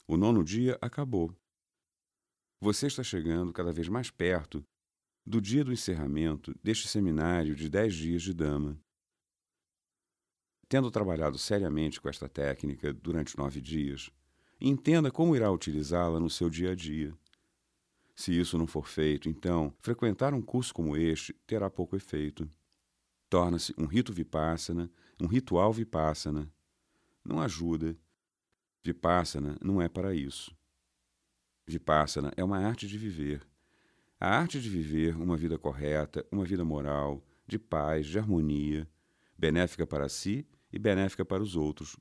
O 9º dia acabou. Você está chegando cada vez mais perto do dia do encerramento deste seminário de 10 dias de Dhamma. Tendo trabalhado seriamente com esta técnica durante 9 dias, entenda como irá utilizá-la no seu dia a dia. Se isso não for feito, então, frequentar um curso como este terá pouco efeito. Torna-se um rito vipassana, um ritual vipassana. Não ajuda. Vipassana não é para isso. Vipassana é uma arte de viver. A arte de viver uma vida correta, uma vida moral, de paz, de harmonia, benéfica para si e benéfica para os outros.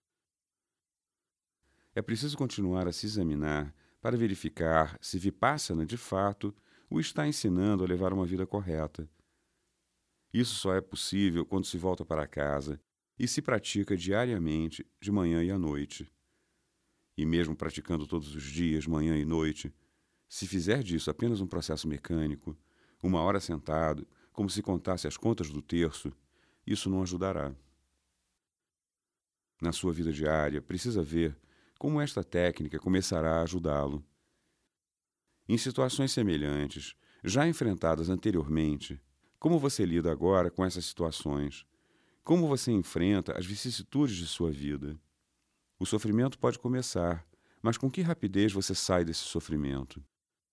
É preciso continuar a se examinar para verificar se Vipassana, de fato, o está ensinando a levar uma vida correta. Isso só é possível quando se volta para casa e se pratica diariamente, de manhã e à noite. E mesmo praticando todos os dias, manhã e noite, se fizer disso apenas um processo mecânico, 1 hora sentado, como se contasse as contas do terço, isso não ajudará. Na sua vida diária, precisa ver como esta técnica começará a ajudá-lo. Em situações semelhantes, já enfrentadas anteriormente, como você lida agora com essas situações? Como você enfrenta as vicissitudes de sua vida? O sofrimento pode começar, mas com que rapidez você sai desse sofrimento?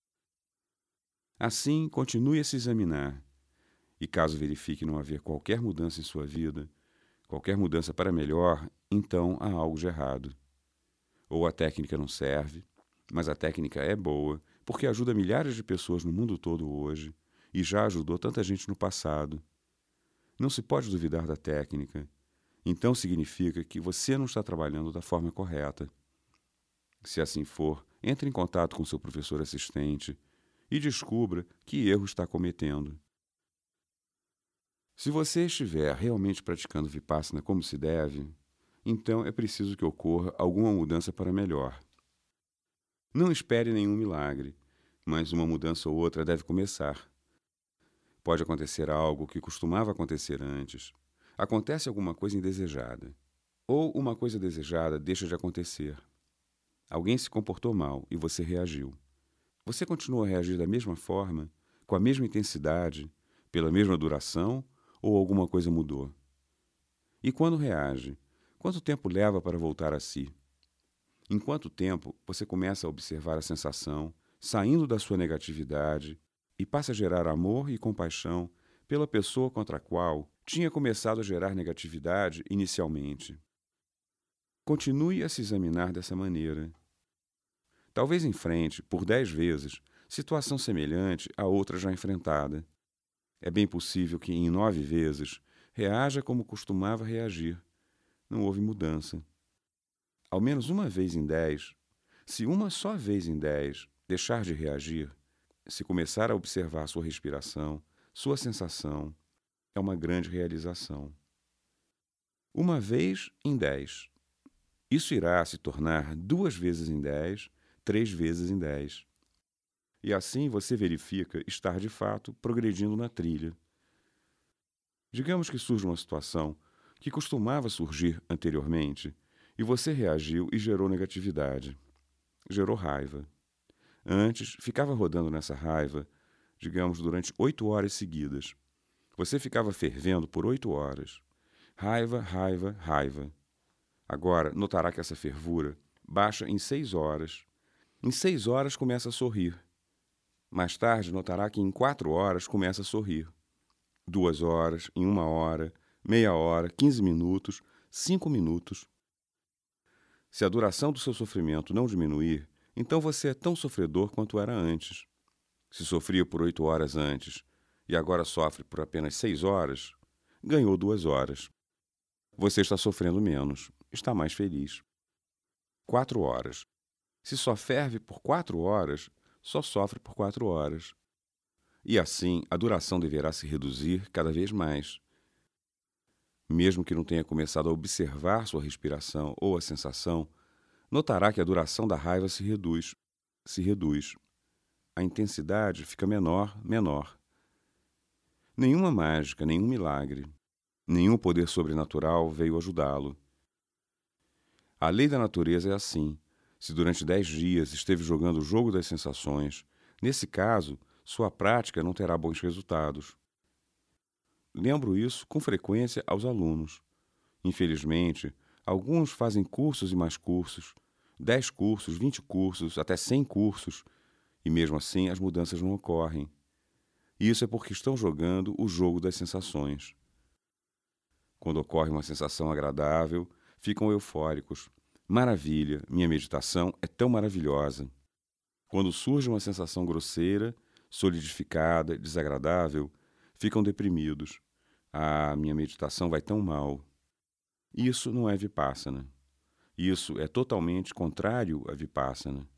Assim, continue a se examinar. E caso verifique não haver qualquer mudança em sua vida, qualquer mudança para melhor, então há algo de errado. Ou a técnica não serve, mas a técnica é boa, porque ajuda milhares de pessoas no mundo todo hoje, e já ajudou tanta gente no passado. Não se pode duvidar da técnica. Então significa que você não está trabalhando da forma correta. Se assim for, entre em contato com seu professor assistente e descubra que erro está cometendo. Se você estiver realmente praticando Vipassana como se deve, então é preciso que ocorra alguma mudança para melhor. Não espere nenhum milagre, mas uma mudança ou outra deve começar. Pode acontecer algo que costumava acontecer antes. Acontece alguma coisa indesejada. Ou uma coisa desejada deixa de acontecer. Alguém se comportou mal e você reagiu. Você continua a reagir da mesma forma, com a mesma intensidade, pela mesma duração, ou alguma coisa mudou? E quando reage, quanto tempo leva para voltar a si? Em quanto tempo você começa a observar a sensação, saindo da sua negatividade, e passa a gerar amor e compaixão pela pessoa contra a qual tinha começado a gerar negatividade inicialmente? Continue a se examinar dessa maneira. Talvez enfrente, por 10 vezes, situação semelhante a outra já enfrentada. É bem possível que, em 9 vezes, reaja como costumava reagir. Não houve mudança. Ao menos uma vez em 10, se uma só vez em 10 deixar de reagir, se começar a observar sua respiração, sua sensação, é uma grande realização. Uma vez em 10. Isso irá se tornar 2 vezes em 10, 3 vezes em 10. E assim você verifica estar, de fato, progredindo na trilha. Digamos que surge uma situação que costumava surgir anteriormente e você reagiu e gerou negatividade. Gerou raiva. Antes, ficava rodando nessa raiva, digamos, durante 8 horas seguidas. Você ficava fervendo por 8 horas. Raiva, raiva, raiva. Agora, notará que essa fervura baixa em 6 horas. Em 6 horas começa a sorrir. Mais tarde, notará que em 4 horas começa a sorrir. 2 horas, em 1 hora, meia hora, 15 minutos, 5 minutos. Se a duração do seu sofrimento não diminuir, então você é tão sofredor quanto era antes. Se sofria por 8 horas antes e agora sofre por apenas 6 horas, ganhou 2 horas. Você está sofrendo menos, está mais feliz. 4 horas. Se só ferve por 4 horas, só sofre por 4 horas. E assim, a duração deverá se reduzir cada vez mais. Mesmo que não tenha começado a observar sua respiração ou a sensação, notará que a duração da raiva se reduz. A intensidade fica menor, menor. Nenhuma mágica, nenhum milagre, nenhum poder sobrenatural veio ajudá-lo. A lei da natureza é assim. Se durante 10 dias esteve jogando o jogo das sensações, nesse caso, sua prática não terá bons resultados. Lembro isso com frequência aos alunos. Infelizmente, alguns fazem cursos e mais cursos, 10 cursos, 20 cursos, até 100 cursos, e mesmo assim as mudanças não ocorrem. E isso é porque estão jogando o jogo das sensações. Quando ocorre uma sensação agradável, ficam eufóricos. Maravilha, minha meditação é tão maravilhosa. Quando surge uma sensação grosseira, solidificada, desagradável, ficam deprimidos. Ah, minha meditação vai tão mal. Isso não é Vipassana. Isso é totalmente contrário a Vipassana.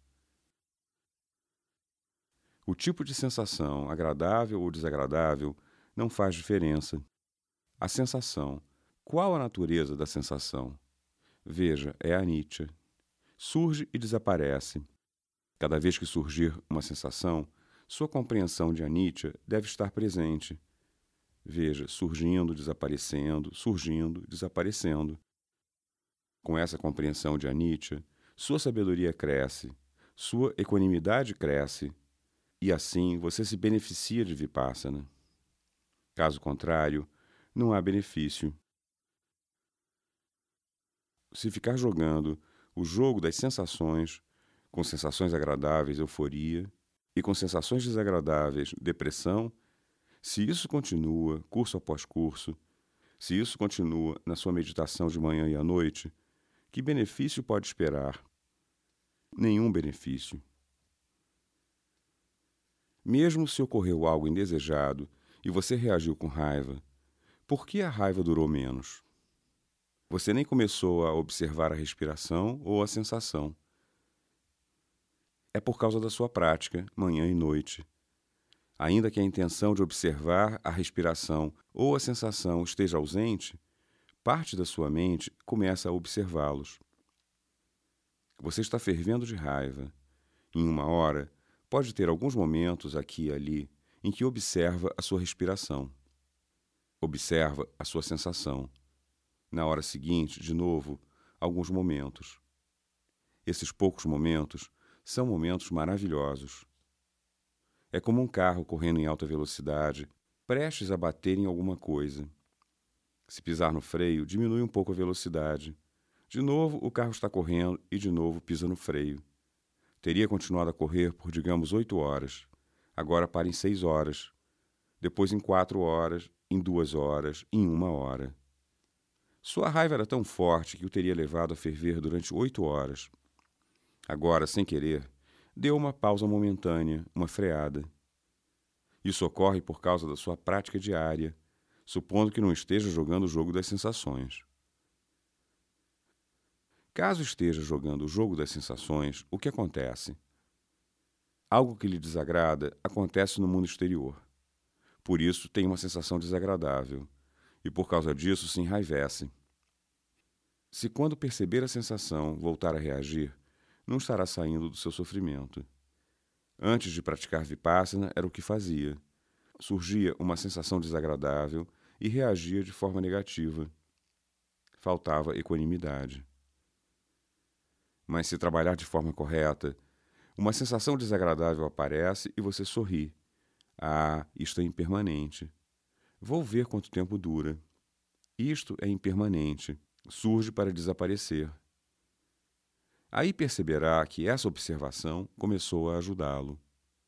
O tipo de sensação, agradável ou desagradável, não faz diferença. A sensação. Qual a natureza da sensação? Veja, é anicca. Surge e desaparece. Cada vez que surgir uma sensação, sua compreensão de anicca deve estar presente. Veja, surgindo, desaparecendo. Com essa compreensão de anicca, sua sabedoria cresce, sua equanimidade cresce, e assim você se beneficia de Vipassana. Caso contrário, não há benefício. Se ficar jogando o jogo das sensações, com sensações agradáveis, euforia, e com sensações desagradáveis, depressão, se isso continua curso após curso, se isso continua na sua meditação de manhã e à noite, que benefício pode esperar? Nenhum benefício. Mesmo se ocorreu algo indesejado e você reagiu com raiva, por que a raiva durou menos? Você nem começou a observar a respiração ou a sensação. É por causa da sua prática, manhã e noite. Ainda que a intenção de observar a respiração ou a sensação esteja ausente, parte da sua mente começa a observá-los. Você está fervendo de raiva. Em uma hora, pode ter alguns momentos aqui e ali em que observa a sua respiração. Observa a sua sensação. Na hora seguinte, de novo, alguns momentos. Esses poucos momentos são momentos maravilhosos. É como um carro correndo em alta velocidade, prestes a bater em alguma coisa. Se pisar no freio, diminui um pouco a velocidade. De novo, o carro está correndo e de novo pisa no freio. Teria continuado a correr por, digamos, 8 horas. Agora para em 6 horas. Depois em 4 horas, em 2 horas, em 1 hora. Sua raiva era tão forte que o teria levado a ferver durante 8 horas. Agora, sem querer, deu uma pausa momentânea, uma freada. Isso ocorre por causa da sua prática diária, supondo que não esteja jogando o jogo das sensações. Caso esteja jogando o jogo das sensações, o que acontece? Algo que lhe desagrada acontece no mundo exterior. Por isso tem uma sensação desagradável, e por causa disso se enraivece. Se quando perceber a sensação voltar a reagir, não estará saindo do seu sofrimento. Antes de praticar Vipassana era o que fazia. Surgia uma sensação desagradável e reagia de forma negativa. Faltava equanimidade. Mas se trabalhar de forma correta, uma sensação desagradável aparece e você sorri. Ah, isto é impermanente. Vou ver quanto tempo dura. Isto é impermanente. Surge para desaparecer. Aí perceberá que essa observação começou a ajudá-lo.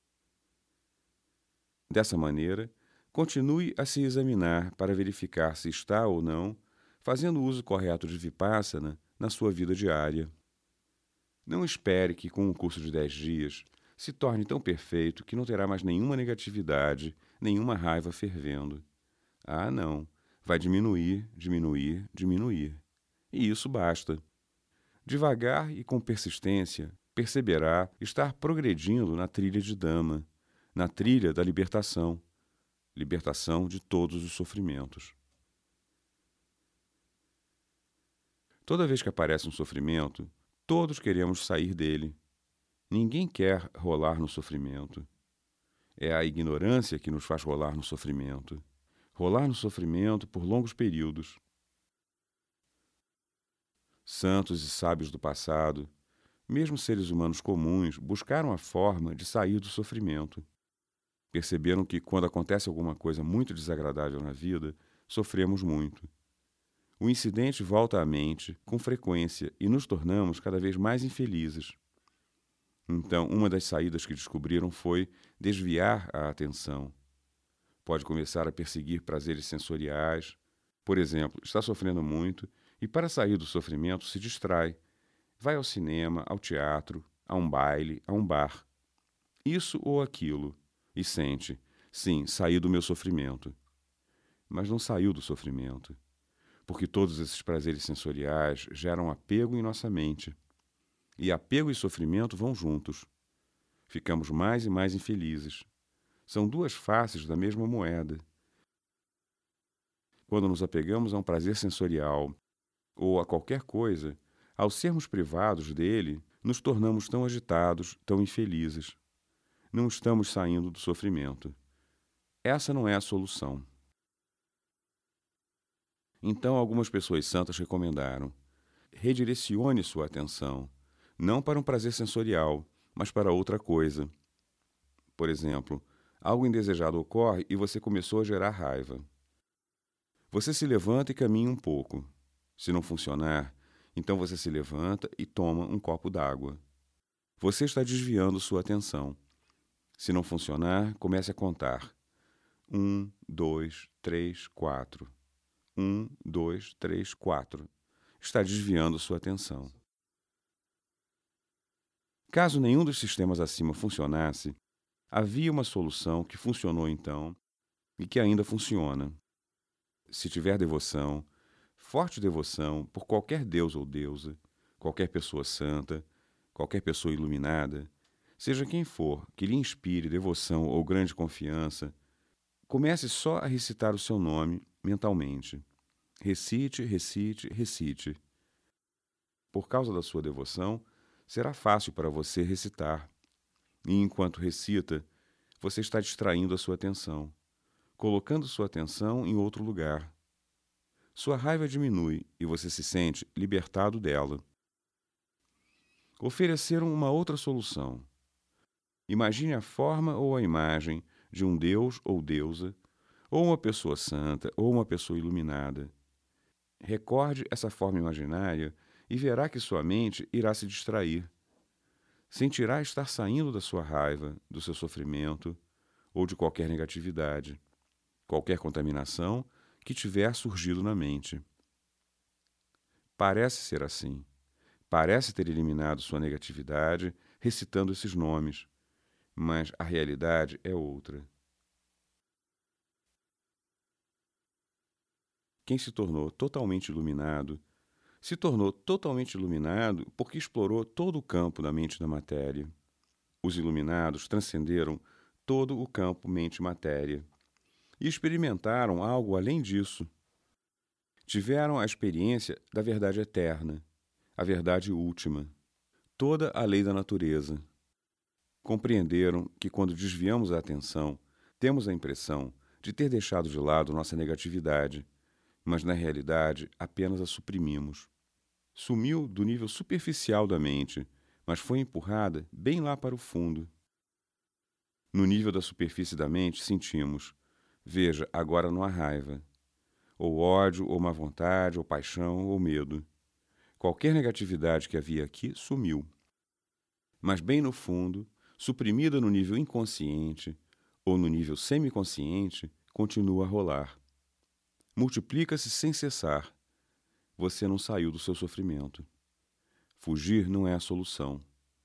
Dessa maneira, continue a se examinar para verificar se está ou não fazendo o uso correto de Vipassana na sua vida diária. Não espere que com um curso de 10 dias se torne tão perfeito que não terá mais nenhuma negatividade, nenhuma raiva fervendo. Ah, não. Vai diminuir, diminuir, diminuir. E isso basta. Devagar e com persistência, perceberá estar progredindo na trilha de Dhamma, na trilha da libertação, libertação de todos os sofrimentos. Toda vez que aparece um sofrimento, todos queremos sair dele. Ninguém quer rolar no sofrimento. É a ignorância que nos faz rolar no sofrimento. Rolar no sofrimento por longos períodos. Santos e sábios do passado, Mesmo seres humanos comuns buscaram a forma de sair do sofrimento. Perceberam que, quando acontece alguma coisa muito desagradável na vida, sofremos muito. O incidente volta à mente com frequência e nos tornamos cada vez mais infelizes. Então, uma das saídas que descobriram foi desviar a atenção. Pode começar a perseguir prazeres sensoriais. Por exemplo, está sofrendo muito e, para sair do sofrimento, se distrai. Vai ao cinema, ao teatro, a um baile, a um bar. Isso ou aquilo. E sente, sim, saí do meu sofrimento. Mas não saiu do sofrimento, porque todos esses prazeres sensoriais geram apego em nossa mente. E apego e sofrimento vão juntos. Ficamos mais e mais infelizes. São duas faces da mesma moeda. Quando nos apegamos a um prazer sensorial ou a qualquer coisa, ao sermos privados dele, nos tornamos tão agitados, tão infelizes. Não estamos saindo do sofrimento. Essa não é a solução. Então, algumas pessoas santas recomendaram: redirecione sua atenção, não para um prazer sensorial, mas para outra coisa. Por exemplo, algo indesejado ocorre e você começou a gerar raiva. Você se levanta e caminha um pouco. Se não funcionar, então você se levanta e toma um copo d'água. Você está desviando sua atenção. Se não funcionar, comece a contar. 1, 2, 3, 4. 1, 2, 3, 4. Está desviando sua atenção. Caso nenhum dos sistemas acima funcionasse, havia uma solução que funcionou então e que ainda funciona. Se tiver devoção, forte devoção por qualquer deus ou deusa, qualquer pessoa santa, qualquer pessoa iluminada, seja quem for que lhe inspire devoção ou grande confiança, comece só a recitar o seu nome mentalmente. Recite, recite, recite. Por causa da sua devoção, será fácil para você recitar. E enquanto recita, você está distraindo a sua atenção, colocando sua atenção em outro lugar. Sua raiva diminui e você se sente libertado dela. Ofereceram uma outra solução. Imagine a forma ou a imagem de um deus ou deusa, ou uma pessoa santa, ou uma pessoa iluminada. Recorde essa forma imaginária e verá que sua mente irá se distrair. Sentirá estar saindo da sua raiva, do seu sofrimento ou de qualquer negatividade, qualquer contaminação que tiver surgido na mente. Parece ser assim. Parece ter eliminado sua negatividade recitando esses nomes, mas a realidade é outra. Quem se tornou totalmente iluminado, se tornou totalmente iluminado porque explorou todo o campo da mente e da matéria. Os iluminados transcenderam todo o campo mente-matéria e experimentaram algo além disso. Tiveram a experiência da verdade eterna, a verdade última, toda a lei da natureza. Compreenderam que, quando desviamos a atenção, temos a impressão de ter deixado de lado nossa negatividade, mas na realidade apenas a suprimimos. Sumiu do nível superficial da mente, mas foi empurrada bem lá para o fundo. No nível da superfície da mente sentimos: veja, agora não há raiva, ou ódio, ou má vontade, ou paixão, ou medo. Qualquer negatividade que havia aqui sumiu. Mas bem no fundo, suprimida no nível inconsciente ou no nível semiconsciente, continua a rolar. Multiplica-se sem cessar. Você não saiu do seu sofrimento. Fugir não é a solução.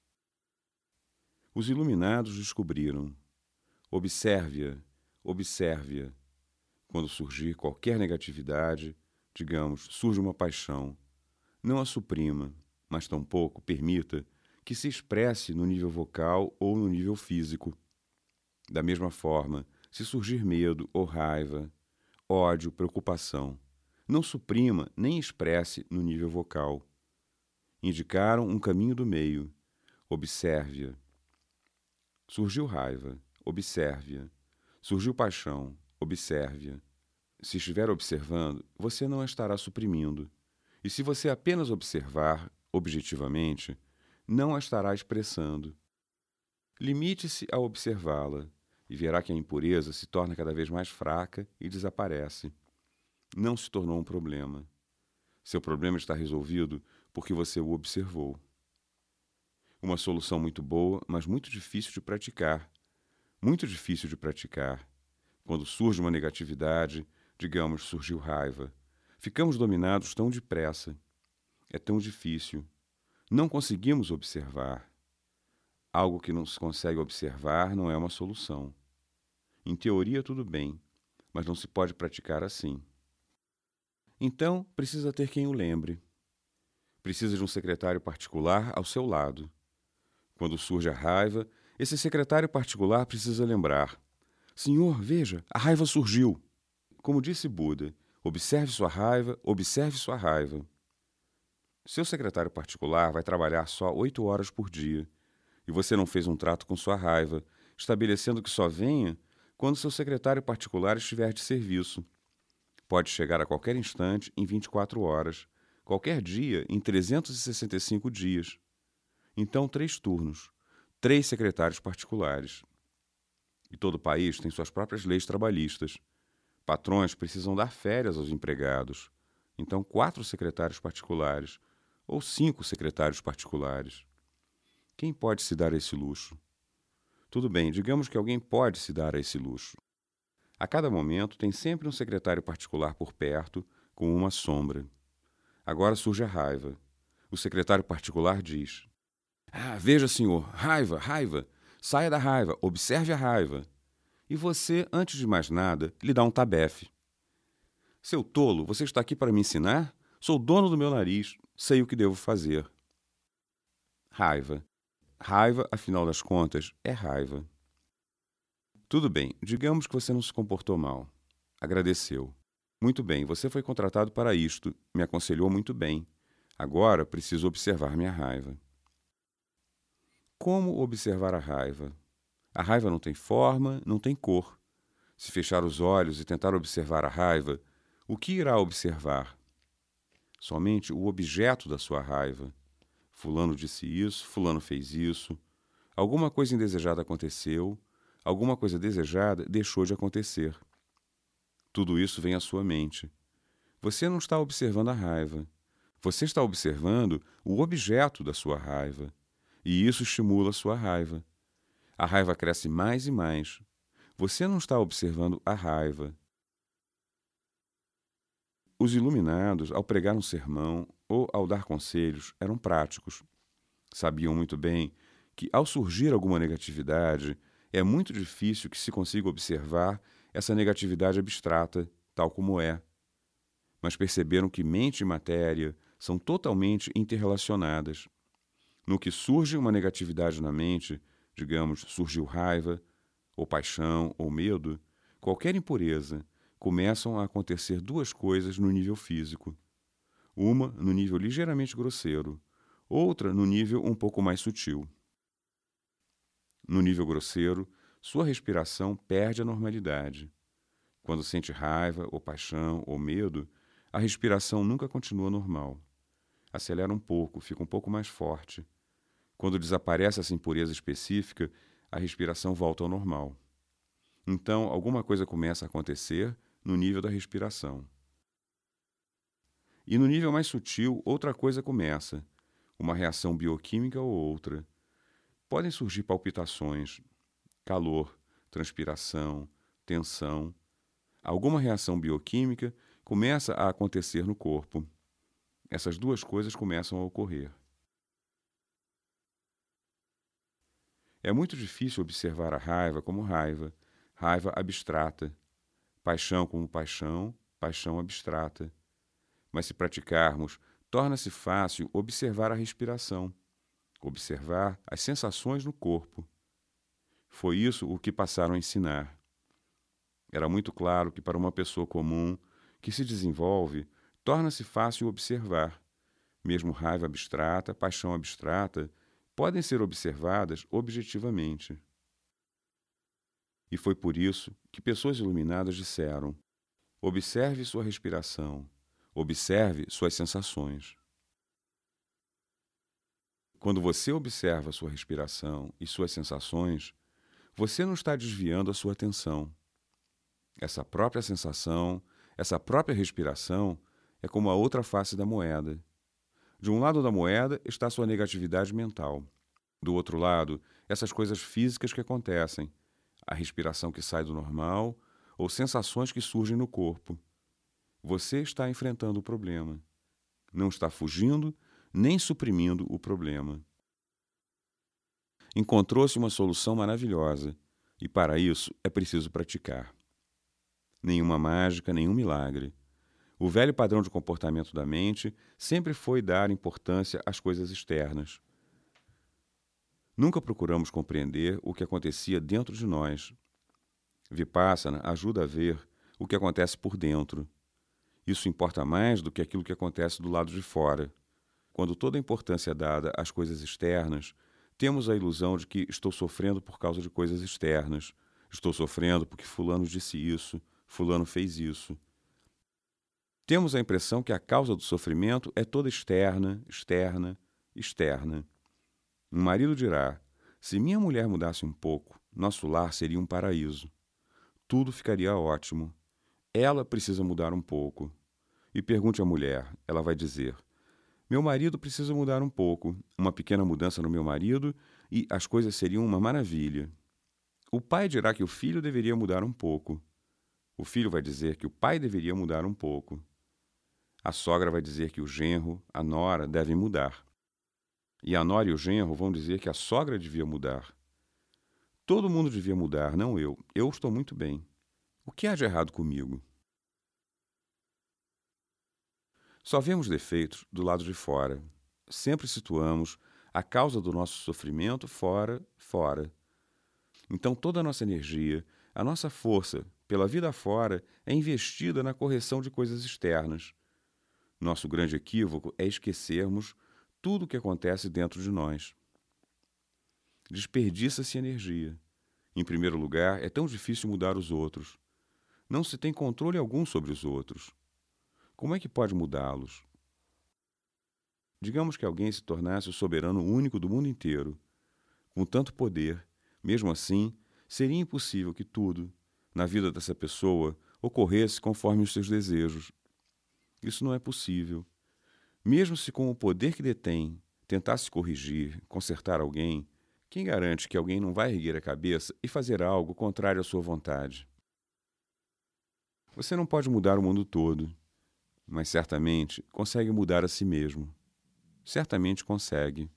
Os iluminados descobriram: observe-a, observe-a. Quando surgir qualquer negatividade, digamos, surge uma paixão, não a suprima, mas tampouco permita que se expresse no nível vocal ou no nível físico. Da mesma forma, se surgir medo ou raiva, ódio, preocupação, não suprima nem expresse no nível vocal. Indicaram um caminho do meio. Observe-a. Surgiu raiva. Observe-a. Surgiu paixão. Observe-a. Se estiver observando, você não a estará suprimindo. E se você apenas observar, objetivamente, não a estará expressando. Limite-se a observá-la e verá que a impureza se torna cada vez mais fraca e desaparece. Não se tornou um problema. Seu problema está resolvido porque você o observou. Uma solução muito boa, mas muito difícil de praticar. Muito difícil de praticar. Quando surge uma negatividade, digamos, surgiu raiva. Ficamos dominados tão depressa. É tão difícil. Não conseguimos observar. Algo que não se consegue observar não é uma solução. Em teoria, tudo bem, mas não se pode praticar assim. Então, precisa ter quem o lembre. Precisa de um secretário particular ao seu lado. Quando surge a raiva, esse secretário particular precisa lembrar: Senhor, veja, a raiva surgiu. Como disse Buda, observe sua raiva, observe sua raiva. Seu secretário particular vai trabalhar só 8 horas por dia, e você não fez um trato com sua raiva, estabelecendo que só venha quando seu secretário particular estiver de serviço. Pode chegar a qualquer instante em 24 horas, qualquer dia em 365 dias. Então, 3 turnos, 3 secretários particulares. E todo país tem suas próprias leis trabalhistas. Patrões precisam dar férias aos empregados. Então, 4 secretários particulares ou 5 secretários particulares. Quem pode se dar esse luxo? Tudo bem, digamos que alguém pode se dar a esse luxo. A cada momento tem sempre um secretário particular por perto, com uma sombra. Agora surge a raiva. O secretário particular diz: veja, senhor, raiva, raiva. Saia da raiva, observe a raiva. E você, antes de mais nada, lhe dá um tabefe. Seu tolo, você está aqui para me ensinar? Sou dono do meu nariz, sei o que devo fazer. Raiva. Raiva, afinal das contas, é raiva. Tudo bem, digamos que você não se comportou mal. Agradeceu. Muito bem, você foi contratado para isto, me aconselhou muito bem. Agora preciso observar minha raiva. Como observar a raiva? A raiva não tem forma, não tem cor. Se fechar os olhos e tentar observar a raiva, o que irá observar? Somente o objeto da sua raiva. Fulano disse isso, fulano fez isso. Alguma coisa indesejada aconteceu, alguma coisa desejada deixou de acontecer. Tudo isso vem à sua mente. Você não está observando a raiva. Você está observando o objeto da sua raiva. E isso estimula a sua raiva. A raiva cresce mais e mais. Você não está observando a raiva. Os iluminados, ao pregar um sermão ou ao dar conselhos, eram práticos. Sabiam muito bem que, ao surgir alguma negatividade, é muito difícil que se consiga observar essa negatividade abstrata, tal como é. Mas perceberam que mente e matéria são totalmente interrelacionadas. No que surge uma negatividade na mente, digamos, surgiu raiva, ou paixão, ou medo, qualquer impureza, começam a acontecer 2 coisas no nível físico. Uma no nível ligeiramente grosseiro, outra no nível um pouco mais sutil. No nível grosseiro, sua respiração perde a normalidade. Quando sente raiva, ou paixão, ou medo, a respiração nunca continua normal. Acelera um pouco, fica um pouco mais forte. Quando desaparece essa impureza específica, a respiração volta ao normal. Então, alguma coisa começa a acontecer no nível da respiração. E no nível mais sutil, outra coisa começa, uma reação bioquímica ou outra. Podem surgir palpitações, calor, transpiração, tensão. Alguma reação bioquímica começa a acontecer no corpo. Essas 2 coisas começam a ocorrer. É muito difícil observar a raiva como raiva, raiva abstrata, paixão como paixão, paixão abstrata. Mas se praticarmos, torna-se fácil observar a respiração, observar as sensações no corpo. Foi isso o que passaram a ensinar. Era muito claro que para uma pessoa comum, que se desenvolve, torna-se fácil observar. Mesmo raiva abstrata, paixão abstrata, podem ser observadas objetivamente. E foi por isso que pessoas iluminadas disseram: observe sua respiração, observe suas sensações. Quando você observa sua respiração e suas sensações, você não está desviando a sua atenção. Essa própria sensação, essa própria respiração é como a outra face da moeda. De um lado da moeda está sua negatividade mental. Do outro lado, essas coisas físicas que acontecem, a respiração que sai do normal ou sensações que surgem no corpo. Você está enfrentando o problema. Não está fugindo nem suprimindo o problema. Encontrou-se uma solução maravilhosa e, para isso, é preciso praticar. Nenhuma mágica, nenhum milagre. O velho padrão de comportamento da mente sempre foi dar importância às coisas externas. Nunca procuramos compreender o que acontecia dentro de nós. Vipassana ajuda a ver o que acontece por dentro. Isso importa mais do que aquilo que acontece do lado de fora. Quando toda a importância é dada às coisas externas, temos a ilusão de que estou sofrendo por causa de coisas externas. Estou sofrendo porque fulano disse isso, fulano fez isso. Temos a impressão que a causa do sofrimento é toda externa, externa, externa. Um marido dirá: se minha mulher mudasse um pouco, nosso lar seria um paraíso. Tudo ficaria ótimo. Ela precisa mudar um pouco. E pergunte à mulher, ela vai dizer: meu marido precisa mudar um pouco, uma pequena mudança no meu marido e as coisas seriam uma maravilha. O pai dirá que o filho deveria mudar um pouco. O filho vai dizer que o pai deveria mudar um pouco. A sogra vai dizer que o genro, a nora, devem mudar. E a nora e o genro vão dizer que a sogra devia mudar. Todo mundo devia mudar, não eu. Eu estou muito bem. O que há de errado comigo? Só vemos defeitos do lado de fora. Sempre situamos a causa do nosso sofrimento fora. Então toda a nossa energia, a nossa força pela vida fora é investida na correção de coisas externas. Nosso grande equívoco é esquecermos tudo o que acontece dentro de nós. Desperdiça-se energia. Em primeiro lugar, é tão difícil mudar os outros. Não se tem controle algum sobre os outros. Como é que pode mudá-los? Digamos que alguém se tornasse o soberano único do mundo inteiro. Com tanto poder, mesmo assim, seria impossível que tudo, na vida dessa pessoa, ocorresse conforme os seus desejos. Isso não é possível. Mesmo se com o poder que detém tentasse corrigir, consertar alguém, quem garante que alguém não vai erguer a cabeça e fazer algo contrário à sua vontade? Você não pode mudar o mundo todo, mas certamente consegue mudar a si mesmo. Certamente consegue.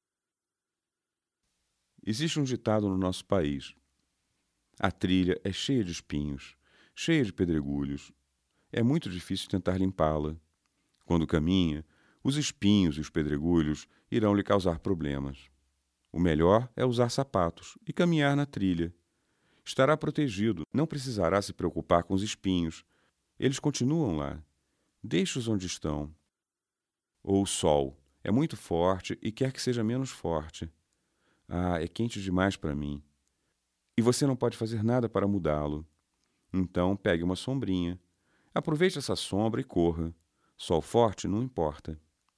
Existe um ditado no nosso país: a trilha é cheia de espinhos, cheia de pedregulhos. É muito difícil tentar limpá-la. Quando caminha, os espinhos e os pedregulhos irão lhe causar problemas. O melhor é usar sapatos e caminhar na trilha. Estará protegido, não precisará se preocupar com os espinhos. Eles continuam lá. Deixe-os onde estão. Ou o sol é muito forte e quer que seja menos forte. Ah, é quente demais para mim. E você não pode fazer nada para mudá-lo. Então pegue uma sombrinha. Aproveite essa sombra e corra. Sol forte não importa.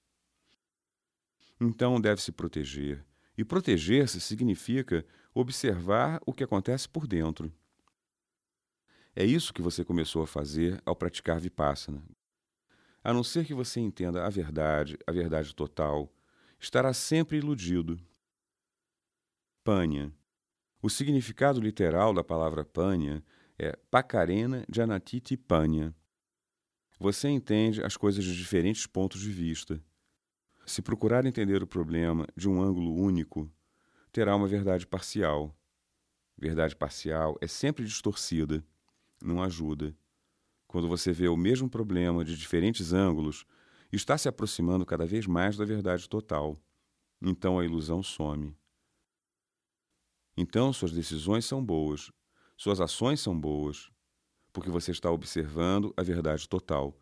Então deve se proteger. E proteger-se significa observar o que acontece por dentro. É isso que você começou a fazer ao praticar Vipassana. A não ser que você entenda a verdade total, estará sempre iludido. Panya. O significado literal da palavra Panya é Pakarena Janatiti Panya. Você entende as coisas de diferentes pontos de vista. Se procurar entender o problema de um ângulo único, terá uma verdade parcial. Verdade parcial é sempre distorcida, não ajuda. Quando você vê o mesmo problema de diferentes ângulos, está se aproximando cada vez mais da verdade total. Então a ilusão some. Então suas decisões são boas, suas ações são boas, porque você está observando a verdade total.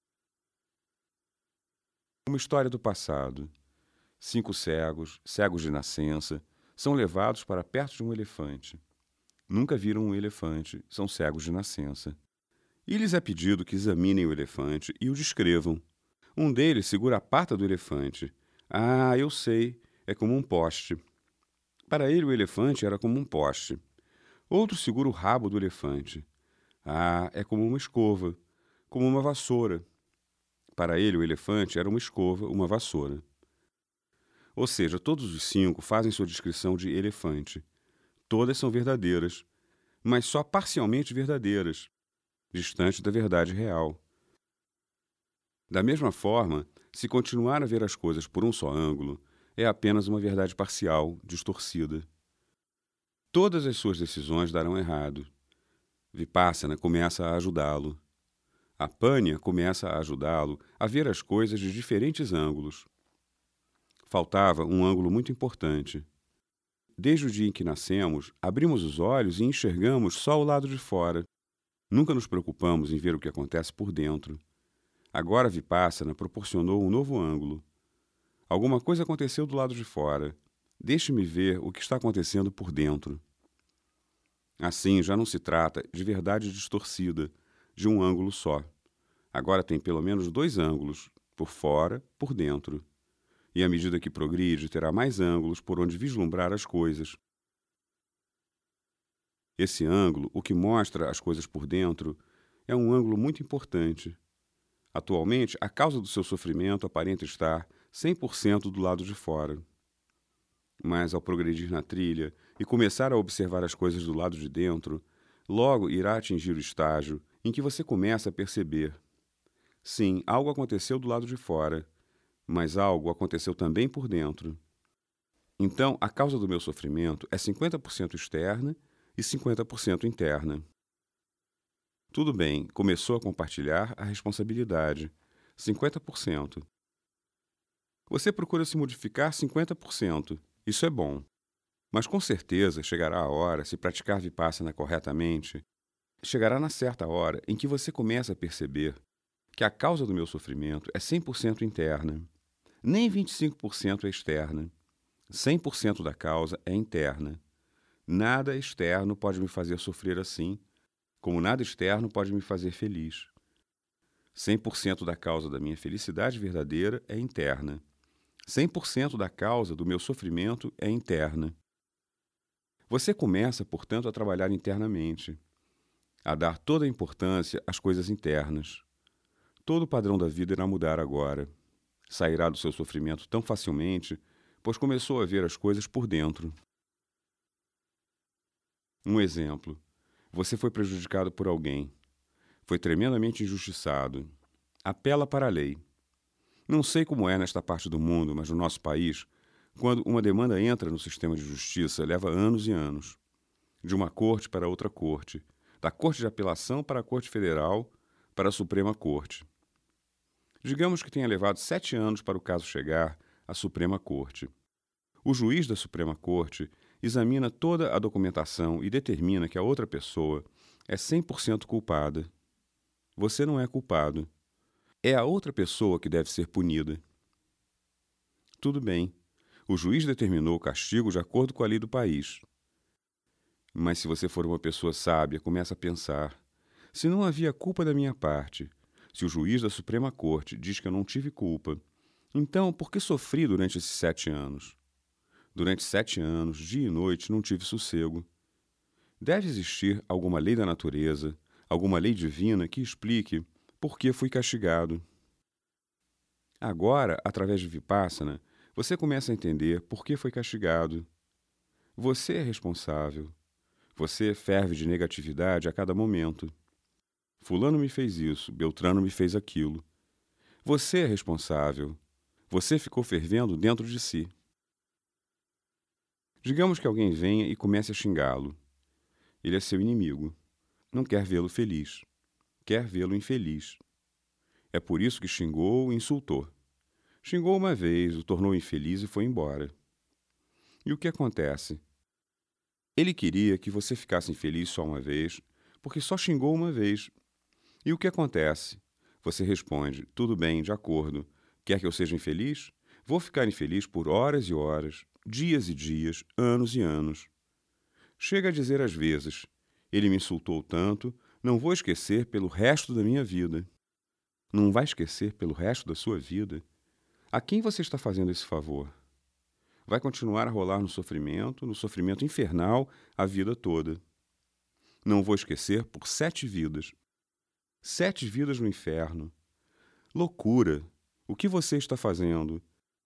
Uma história do passado. 5 cegos, cegos de nascença, são levados para perto de um elefante. Nunca viram um elefante, são cegos de nascença. E lhes é pedido que examinem o elefante e o descrevam. Um deles segura a pata do elefante. Ah, eu sei, é como um poste. Para ele, o elefante era como um poste. Outro segura o rabo do elefante. Ah, é como uma escova, como uma vassoura. Para ele, o elefante era uma escova, uma vassoura. Ou seja, todos os 5 fazem sua descrição de elefante. Todas são verdadeiras, mas só parcialmente verdadeiras, distante da verdade real. Da mesma forma, se continuar a ver as coisas por um só ângulo, é apenas uma verdade parcial, distorcida. Todas as suas decisões darão errado. Vipassana começa a ajudá-lo. A Panya começa a ajudá-lo a ver as coisas de diferentes ângulos. Faltava um ângulo muito importante. Desde o dia em que nascemos, abrimos os olhos e enxergamos só o lado de fora. Nunca nos preocupamos em ver o que acontece por dentro. Agora Vipassana proporcionou um novo ângulo. Alguma coisa aconteceu do lado de fora. Deixe-me ver o que está acontecendo por dentro. Assim, já não se trata de verdade distorcida, de um ângulo só. Agora tem pelo menos 2 ângulos, por fora, por dentro. E à medida que progride, terá mais ângulos por onde vislumbrar as coisas. Esse ângulo, o que mostra as coisas por dentro, é um ângulo muito importante. Atualmente, a causa do seu sofrimento aparenta estar 100% do lado de fora. Mas, ao progredir na trilha e começar a observar as coisas do lado de dentro, logo irá atingir o estágio em que você começa a perceber. Sim, algo aconteceu do lado de fora, mas algo aconteceu também por dentro. Então, a causa do meu sofrimento é 50% externa e 50% interna. Tudo bem, começou a compartilhar a responsabilidade, 50%. Você procura se modificar 50%, isso é bom. Mas com certeza chegará a hora, se praticar Vipassana corretamente, chegará na certa hora em que você começa a perceber que a causa do meu sofrimento é 100% interna. Nem 25% é externa. 100% da causa é interna. Nada externo pode me fazer sofrer assim, como nada externo pode me fazer feliz. 100% da causa da minha felicidade verdadeira é interna. 100% da causa do meu sofrimento é interna. Você começa, portanto, a trabalhar internamente, a dar toda a importância às coisas internas. Todo o padrão da vida irá mudar agora. Sairá do seu sofrimento tão facilmente, pois começou a ver as coisas por dentro. Um exemplo. Você foi prejudicado por alguém. Foi tremendamente injustiçado. Apela para a lei. Não sei como é nesta parte do mundo, mas no nosso país, quando uma demanda entra no sistema de justiça, leva anos e anos. De uma corte para outra corte, da Corte de Apelação para a Corte Federal, para a Suprema Corte. Digamos que tenha levado 7 anos para o caso chegar à Suprema Corte. O juiz da Suprema Corte examina toda a documentação e determina que a outra pessoa é 100% culpada. Você não é culpado. É a outra pessoa que deve ser punida. Tudo bem. O juiz determinou o castigo de acordo com a lei do país. Mas se você for uma pessoa sábia, começa a pensar: se não havia culpa da minha parte, se o juiz da Suprema Corte diz que eu não tive culpa, então por que sofri durante esses 7 anos? Durante 7 anos, dia e noite, não tive sossego. Deve existir alguma lei da natureza, alguma lei divina que explique por que fui castigado. Agora, através de Vipassana, você começa a entender por que foi castigado. Você é responsável. Você ferve de negatividade a cada momento. Fulano me fez isso, Beltrano me fez aquilo. Você é responsável. Você ficou fervendo dentro de si. Digamos que alguém venha e comece a xingá-lo. Ele é seu inimigo. Não quer vê-lo feliz. Quer vê-lo infeliz. É por isso que xingou e insultou. Xingou uma vez, o tornou infeliz e foi embora. E o que acontece? Ele queria que você ficasse infeliz só uma vez, porque só xingou uma vez. E o que acontece? Você responde: tudo bem, de acordo. Quer que eu seja infeliz? Vou ficar infeliz por horas e horas, dias e dias, anos e anos. Chega a dizer às vezes: ele me insultou tanto, não vou esquecer pelo resto da minha vida. Não vai esquecer pelo resto da sua vida? A quem você está fazendo esse favor? vai continuar a rolar no sofrimento infernal, a vida toda. Não vou esquecer por 7 vidas. 7 vidas no inferno. Loucura! O que você está fazendo?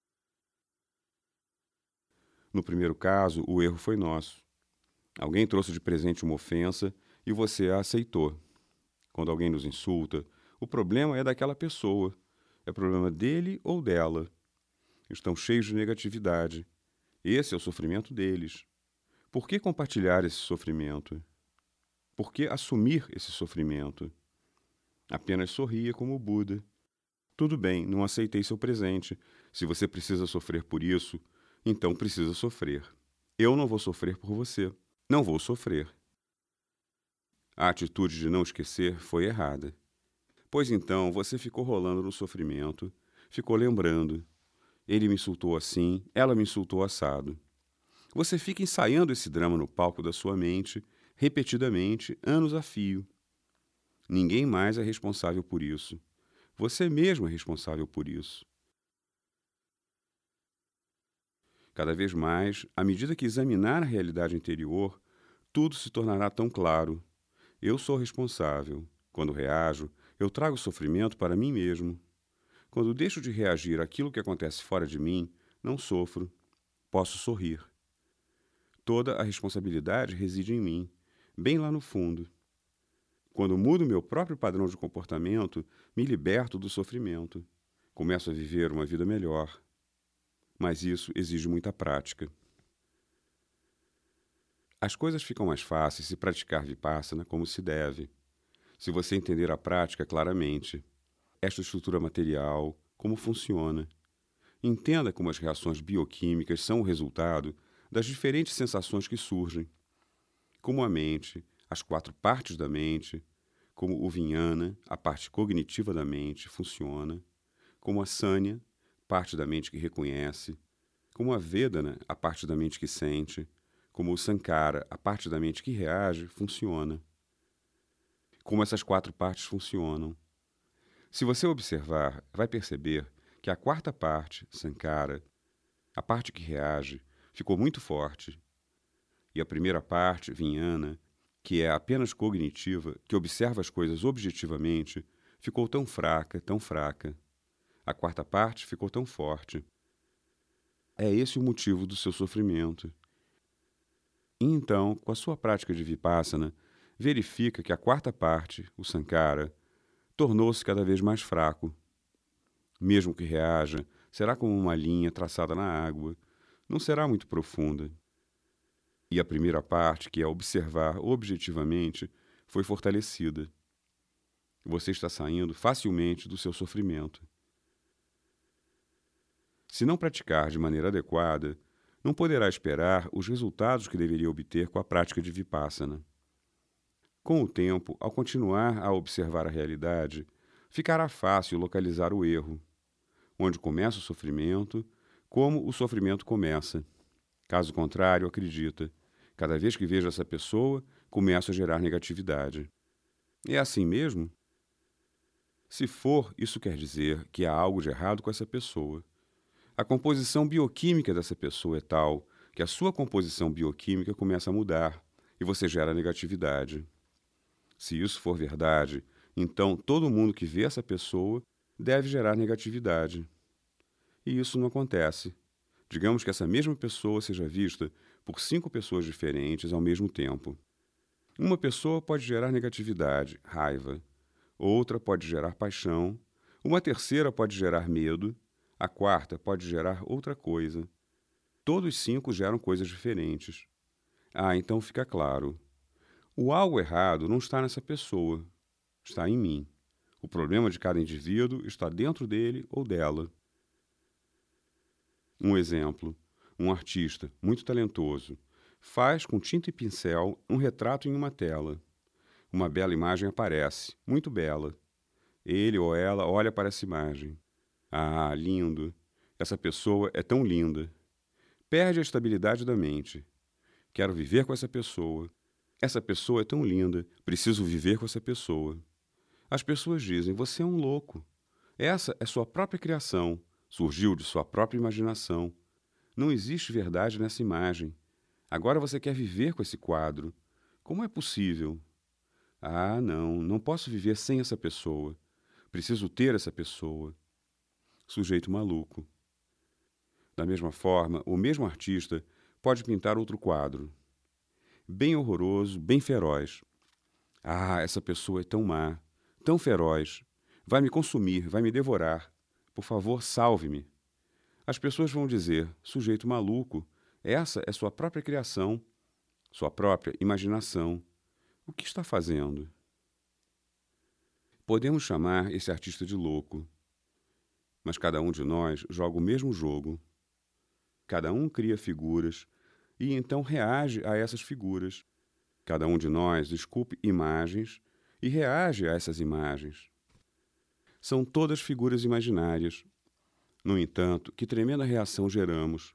No primeiro caso, o erro foi nosso. Alguém trouxe de presente uma ofensa e você a aceitou. Quando alguém nos insulta, o problema é daquela pessoa. É problema dele ou dela. Estão cheios de negatividade. Esse é o sofrimento deles. Por que compartilhar esse sofrimento? Por que assumir esse sofrimento? Apenas sorria como o Buda. Tudo bem, não aceitei seu presente. Se você precisa sofrer por isso, então precisa sofrer. Eu não vou sofrer por você. Não vou sofrer. A atitude de não esquecer foi errada. Pois então você ficou rolando no sofrimento, ficou lembrando. Ele me insultou assim, ela me insultou assado. Você fica ensaiando esse drama no palco da sua mente, repetidamente, anos a fio. Ninguém mais é responsável por isso. Você mesmo é responsável por isso. Cada vez mais, à medida que examinar a realidade interior, tudo se tornará tão claro. Eu sou responsável. Quando reajo, eu trago sofrimento para mim mesmo. Quando deixo de reagir àquilo que acontece fora de mim, não sofro. Posso sorrir. Toda a responsabilidade reside em mim, bem lá no fundo. Quando mudo meu próprio padrão de comportamento, me liberto do sofrimento. Começo a viver uma vida melhor. Mas isso exige muita prática. As coisas ficam mais fáceis se praticar Vipassana como se deve. Se você entender a prática claramente, esta estrutura material, como funciona. Entenda como as reações bioquímicas são o resultado das diferentes sensações que surgem. Como a mente, as 4 partes da mente, como o Vijnana, a parte cognitiva da mente, funciona, como a Sanya, parte da mente que reconhece, como a Vedana, a parte da mente que sente, como o Sankhara, a parte da mente que reage, funciona. Como essas 4 partes funcionam. Se você observar, vai perceber que a 4ª parte, Sankhara, a parte que reage, ficou muito forte. E a primeira parte, Vijnana, que é apenas cognitiva, que observa as coisas objetivamente, ficou tão fraca, tão fraca. A 4ª parte ficou tão forte. É esse o motivo do seu sofrimento. E então, com a sua prática de Vipassana, verifica que a 4ª parte, o Sankhara, tornou-se cada vez mais fraco. Mesmo que reaja, será como uma linha traçada na água, não será muito profunda. E a primeira parte, que é observar objetivamente, foi fortalecida. Você está saindo facilmente do seu sofrimento. Se não praticar de maneira adequada, não poderá esperar os resultados que deveria obter com a prática de Vipassana. Com o tempo, ao continuar a observar a realidade, ficará fácil localizar o erro, onde começa o sofrimento, como o sofrimento começa. Caso contrário, acredita, cada vez que vejo essa pessoa, começo a gerar negatividade. É assim mesmo? Se for, isso quer dizer que há algo de errado com essa pessoa. A composição bioquímica dessa pessoa é tal que a sua composição bioquímica começa a mudar e você gera negatividade. Se isso for verdade, então todo mundo que vê essa pessoa deve gerar negatividade. E isso não acontece. Digamos que essa mesma pessoa seja vista por 5 pessoas diferentes ao mesmo tempo. Uma pessoa pode gerar negatividade, raiva. Outra pode gerar paixão. Uma terceira pode gerar medo. A 4ª pode gerar outra coisa. Todos 5 geram coisas diferentes. Então fica claro. O algo errado não está nessa pessoa. Está em mim. O problema de cada indivíduo está dentro dele ou dela. Um exemplo. Um artista, muito talentoso, faz com tinta e pincel um retrato em uma tela. Uma bela imagem aparece, muito bela. Ele ou ela olha para essa imagem. Lindo! Essa pessoa é tão linda. Perde a estabilidade da mente. Quero viver com essa pessoa. Essa pessoa é tão linda, preciso viver com essa pessoa. As pessoas dizem, você é um louco. Essa é sua própria criação, surgiu de sua própria imaginação. Não existe verdade nessa imagem. Agora você quer viver com esse quadro. Como é possível? Ah, não, não posso viver sem essa pessoa. Preciso ter essa pessoa. Sujeito maluco. Da mesma forma, o mesmo artista pode pintar outro quadro. Bem horroroso, bem feroz. Ah, essa pessoa é tão má, tão feroz. Vai me consumir, vai me devorar. Por favor, salve-me. As pessoas vão dizer, sujeito maluco, essa é sua própria criação, sua própria imaginação. O que está fazendo? Podemos chamar esse artista de louco, mas cada um de nós joga o mesmo jogo. Cada um cria figuras e então reage a essas figuras. Cada um de nós esculpe imagens e reage a essas imagens. São todas figuras imaginárias. No entanto, que tremenda reação geramos.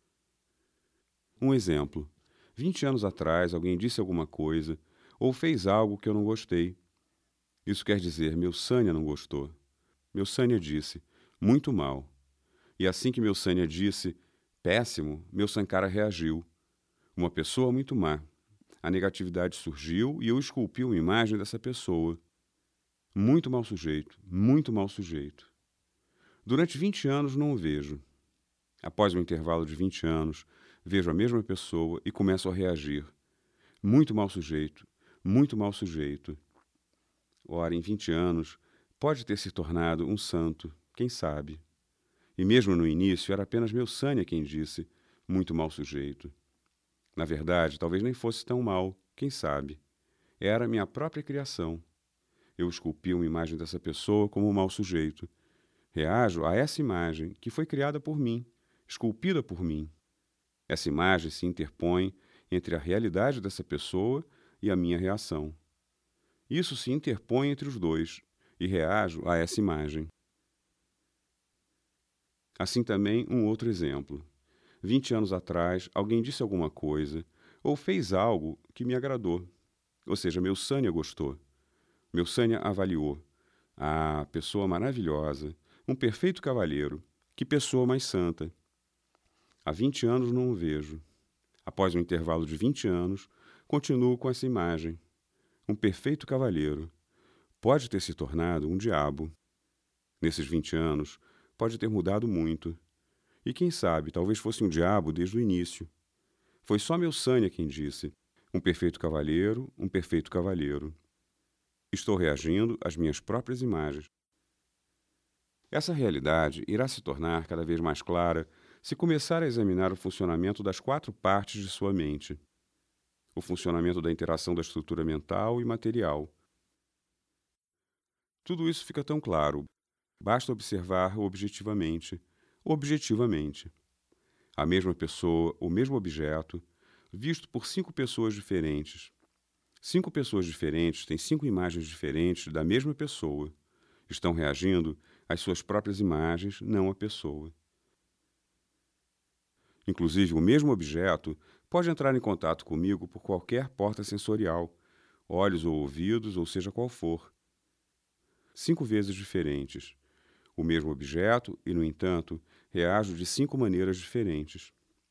Um exemplo. 20 anos atrás, alguém disse alguma coisa ou fez algo que eu não gostei. Isso quer dizer, meu Sânia não gostou. Meu Sânia disse, muito mal. E assim que meu Sânia disse, péssimo, meu Sankara reagiu. Uma pessoa muito má. A negatividade surgiu e eu esculpi uma imagem dessa pessoa. Muito mau sujeito, muito mau sujeito. Durante 20 anos não o vejo. Após um intervalo de 20 anos, vejo a mesma pessoa e começo a reagir. Muito mau sujeito, muito mau sujeito. Ora, em 20 anos, pode ter se tornado um santo, quem sabe. E mesmo no início, era apenas meu Sânia quem disse, muito mau sujeito. Na verdade, talvez nem fosse tão mal, quem sabe. Era minha própria criação. Eu esculpi uma imagem dessa pessoa como um mau sujeito. Reajo a essa imagem que foi criada por mim, esculpida por mim. Essa imagem se interpõe entre a realidade dessa pessoa e a minha reação. Isso se interpõe entre os dois e reajo a essa imagem. Assim também um outro exemplo. 20 anos atrás, alguém disse alguma coisa ou fez algo que me agradou. Ou seja, meu Sânia gostou. Meu Sânia avaliou. Ah, pessoa maravilhosa, um perfeito cavalheiro. Que pessoa mais santa. Há 20 anos não o vejo. Após um intervalo de 20 anos, continuo com essa imagem. Um perfeito cavalheiro. Pode ter se tornado um diabo. Nesses 20 anos, pode ter mudado muito. E quem sabe, talvez fosse um diabo desde o início. Foi só meu Sânia quem disse, um perfeito cavalheiro, um perfeito cavalheiro. Estou reagindo às minhas próprias imagens. Essa realidade irá se tornar cada vez mais clara se começar a examinar o funcionamento das 4 partes de sua mente. O funcionamento da interação da estrutura mental e material. Tudo isso fica tão claro. Basta observar objetivamente. A mesma pessoa, o mesmo objeto, visto por 5 pessoas diferentes. 5 pessoas diferentes têm 5 imagens diferentes da mesma pessoa. Estão reagindo às suas próprias imagens, não à pessoa. Inclusive, o mesmo objeto pode entrar em contato comigo por qualquer porta sensorial, olhos ou ouvidos, ou seja qual for. 5 vezes diferentes. O mesmo objeto e, no entanto, reajo de 5 maneiras diferentes.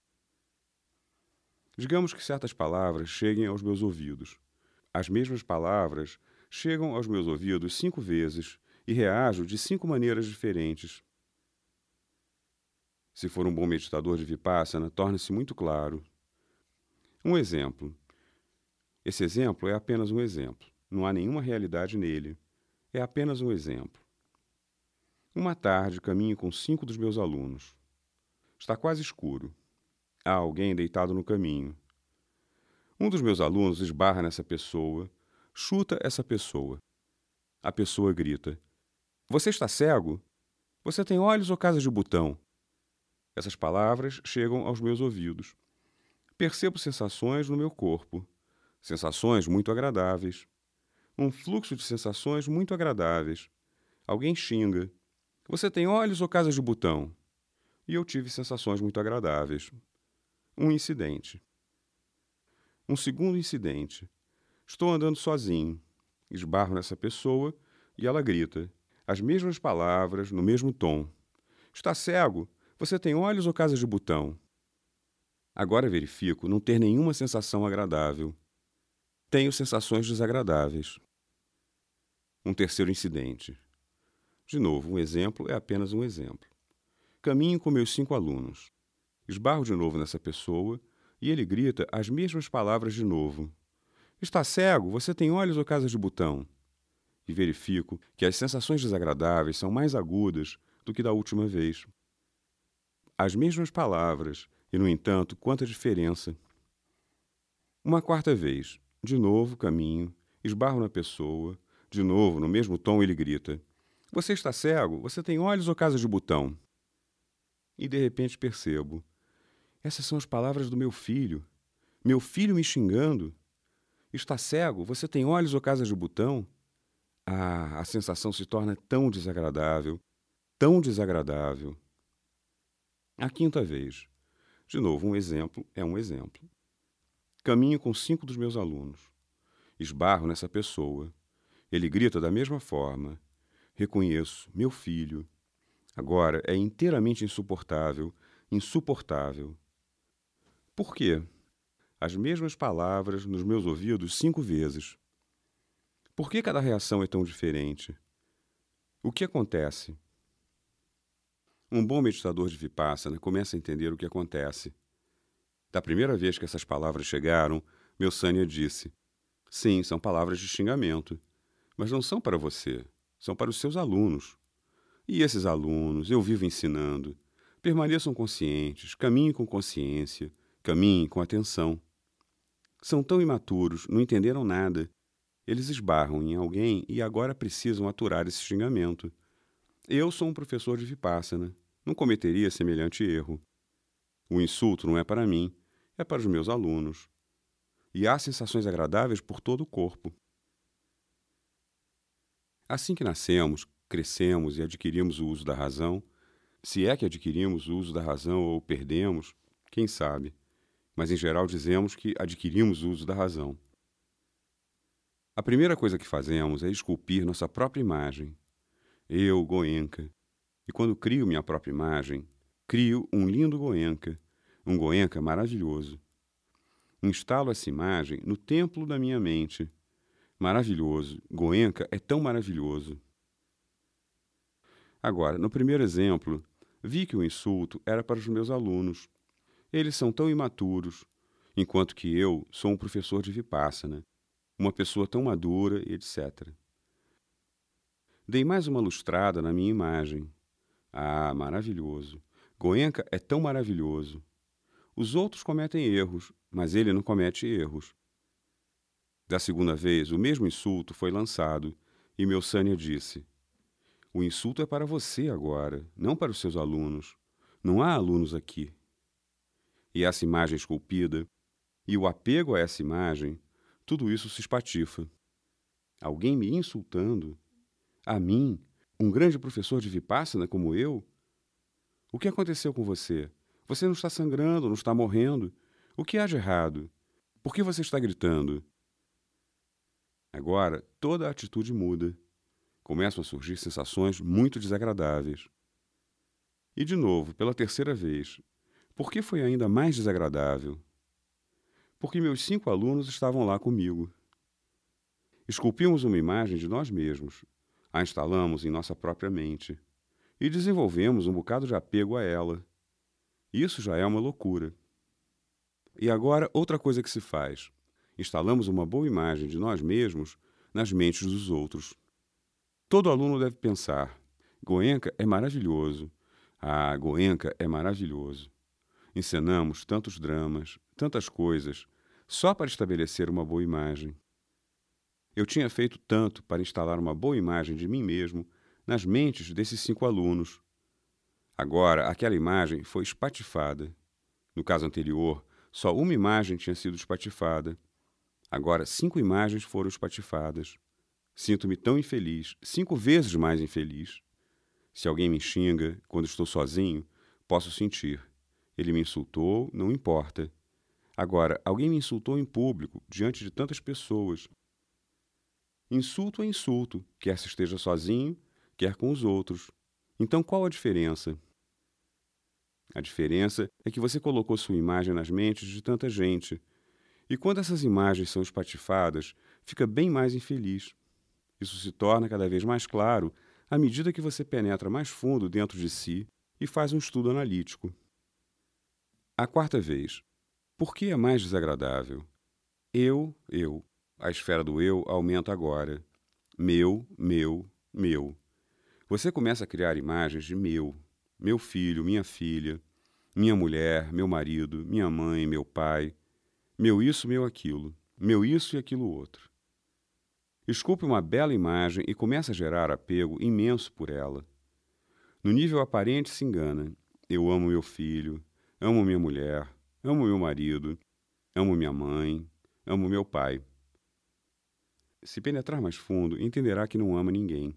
Digamos que certas palavras cheguem aos meus ouvidos. As mesmas palavras chegam aos meus ouvidos 5 vezes e reajo de 5 maneiras diferentes. Se for um bom meditador de Vipassana, torna-se muito claro. Um exemplo. Esse exemplo é apenas um exemplo. Não há nenhuma realidade nele. É apenas um exemplo. Uma tarde, caminho com 5 dos meus alunos. Está quase escuro. Há alguém deitado no caminho. Um dos meus alunos esbarra nessa pessoa, chuta essa pessoa. A pessoa grita: "Você está cego? Você tem olhos ou casa de botão?" Essas palavras chegam aos meus ouvidos. Percebo sensações no meu corpo. Sensações muito agradáveis. Um fluxo de sensações muito agradáveis. Alguém xinga: "Você tem olhos ou casa de botão?" E eu tive sensações muito agradáveis. Um incidente. Um segundo incidente. Estou andando sozinho. Esbarro nessa pessoa e ela grita. As mesmas palavras, no mesmo tom. "Está cego? Você tem olhos ou casa de botão?" Agora verifico não ter nenhuma sensação agradável. Tenho sensações desagradáveis. Um terceiro incidente. De novo, um exemplo é apenas um exemplo. Caminho com meus 5 alunos. Esbarro de novo nessa pessoa e ele grita as mesmas palavras de novo. Está cego? Você tem olhos ou casa de botão? E verifico que as sensações desagradáveis são mais agudas do que da última vez. As mesmas palavras, e, no entanto, quanta diferença. Uma quarta vez, de novo caminho, esbarro na pessoa, de novo, no mesmo tom, ele grita: Você está cego? Você tem olhos ou casa de botão? E de repente percebo: essas são as palavras do meu filho. Meu filho me xingando. Está cego? Você tem olhos ou casa de botão? Ah, a sensação se torna tão desagradável, tão desagradável. A quinta vez. De novo, um exemplo é um exemplo. Caminho com 5 dos meus alunos. Esbarro nessa pessoa. Ele grita da mesma forma. Reconheço, meu filho. Agora é inteiramente insuportável, insuportável. Por quê? As mesmas palavras nos meus ouvidos 5 vezes. Por que cada reação é tão diferente? O que acontece? Um bom meditador de Vipassana começa a entender o que acontece. Da primeira vez que essas palavras chegaram, meu Sanya disse: Sim, são palavras de xingamento, mas não são para você, são para os seus alunos. E esses alunos eu vivo ensinando. Permaneçam conscientes, caminhem com consciência, caminhem com atenção. São tão imaturos, não entenderam nada. Eles esbarram em alguém e agora precisam aturar esse xingamento. Eu sou um professor de Vipassana. Não cometeria semelhante erro. O insulto não é para mim, é para os meus alunos. E há sensações agradáveis por todo o corpo. Assim que nascemos, crescemos e adquirimos o uso da razão, se é que adquirimos o uso da razão ou o perdemos, quem sabe, mas em geral dizemos que adquirimos o uso da razão. A primeira coisa que fazemos é esculpir nossa própria imagem. Eu, Goenka. E quando crio minha própria imagem, crio um lindo Goenka, um Goenka maravilhoso. Instalo essa imagem no templo da minha mente. Maravilhoso, Goenka é tão maravilhoso. Agora, no primeiro exemplo, vi que o insulto era para os meus alunos. Eles são tão imaturos, enquanto que eu sou um professor de Vipassana, uma pessoa tão madura e etc. Dei mais uma lustrada na minha imagem. Ah, maravilhoso. Goenka é tão maravilhoso. Os outros cometem erros, mas ele não comete erros. Da segunda vez, o mesmo insulto foi lançado e meu Sanya disse: O insulto é para você agora, não para os seus alunos. Não há alunos aqui. E essa imagem esculpida, e o apego a essa imagem, tudo isso se espatifa. Alguém me insultando? A mim, um grande professor de Vipassana como eu? O que aconteceu com você? Você não está sangrando, não está morrendo. O que há de errado? Por que você está gritando? Agora, toda a atitude muda. Começam a surgir sensações muito desagradáveis. E, de novo, pela terceira vez. Por que foi ainda mais desagradável? Porque meus 5 alunos estavam lá comigo. Esculpimos uma imagem de nós mesmos, a instalamos em nossa própria mente e desenvolvemos um bocado de apego a ela. Isso já é uma loucura. E agora, outra coisa que se faz. Instalamos uma boa imagem de nós mesmos nas mentes dos outros. Todo aluno deve pensar: Goenka é maravilhoso. Ah, Goenka é maravilhoso. Encenamos tantos dramas, tantas coisas, só para estabelecer uma boa imagem. Eu tinha feito tanto para instalar uma boa imagem de mim mesmo nas mentes desses 5 alunos. Agora, aquela imagem foi espatifada. No caso anterior, só uma imagem tinha sido espatifada. Agora, 5 imagens foram espatifadas. Sinto-me tão infeliz, 5 vezes mais infeliz. Se alguém me xinga quando estou sozinho, posso sentir. Ele me insultou, não importa. Agora, alguém me insultou em público, diante de tantas pessoas. Insulto é insulto, quer se esteja sozinho, quer com os outros. Então, qual a diferença? A diferença é que você colocou sua imagem nas mentes de tanta gente. E quando essas imagens são espatifadas, fica bem mais infeliz. Isso se torna cada vez mais claro à medida que você penetra mais fundo dentro de si e faz um estudo analítico. A quarta vez. Por que é mais desagradável? Eu. A esfera do eu aumenta agora. Meu. Você começa a criar imagens de meu filho, minha filha, minha mulher, meu marido, minha mãe, meu pai, meu isso, meu aquilo, meu isso e aquilo outro. Esculpe uma bela imagem e começa a gerar apego imenso por ela. No nível aparente se engana. Eu amo meu filho, amo minha mulher, amo meu marido, amo minha mãe, amo meu pai. Se penetrar mais fundo, entenderá que não ama ninguém.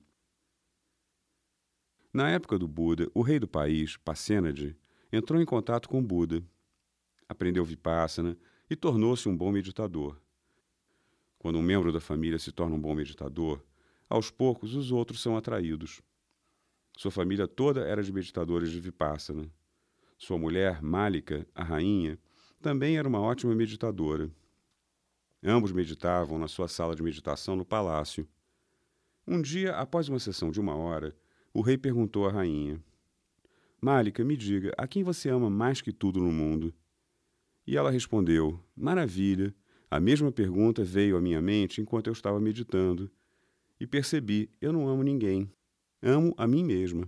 Na época do Buda, o rei do país, Pasenadi, entrou em contato com Buda. Aprendeu Vipassana e tornou-se um bom meditador. Quando um membro da família se torna um bom meditador, aos poucos os outros são atraídos. Sua família toda era de meditadores de Vipassana. Sua mulher, Malika, a rainha, também era uma ótima meditadora. Ambos meditavam na sua sala de meditação no palácio. Um dia, após uma sessão de 1 hora, o rei perguntou à rainha: Malika, me diga, a quem você ama mais que tudo no mundo? E ela respondeu: Maravilha, a mesma pergunta veio à minha mente enquanto eu estava meditando. E percebi, eu não amo ninguém. Amo a mim mesma.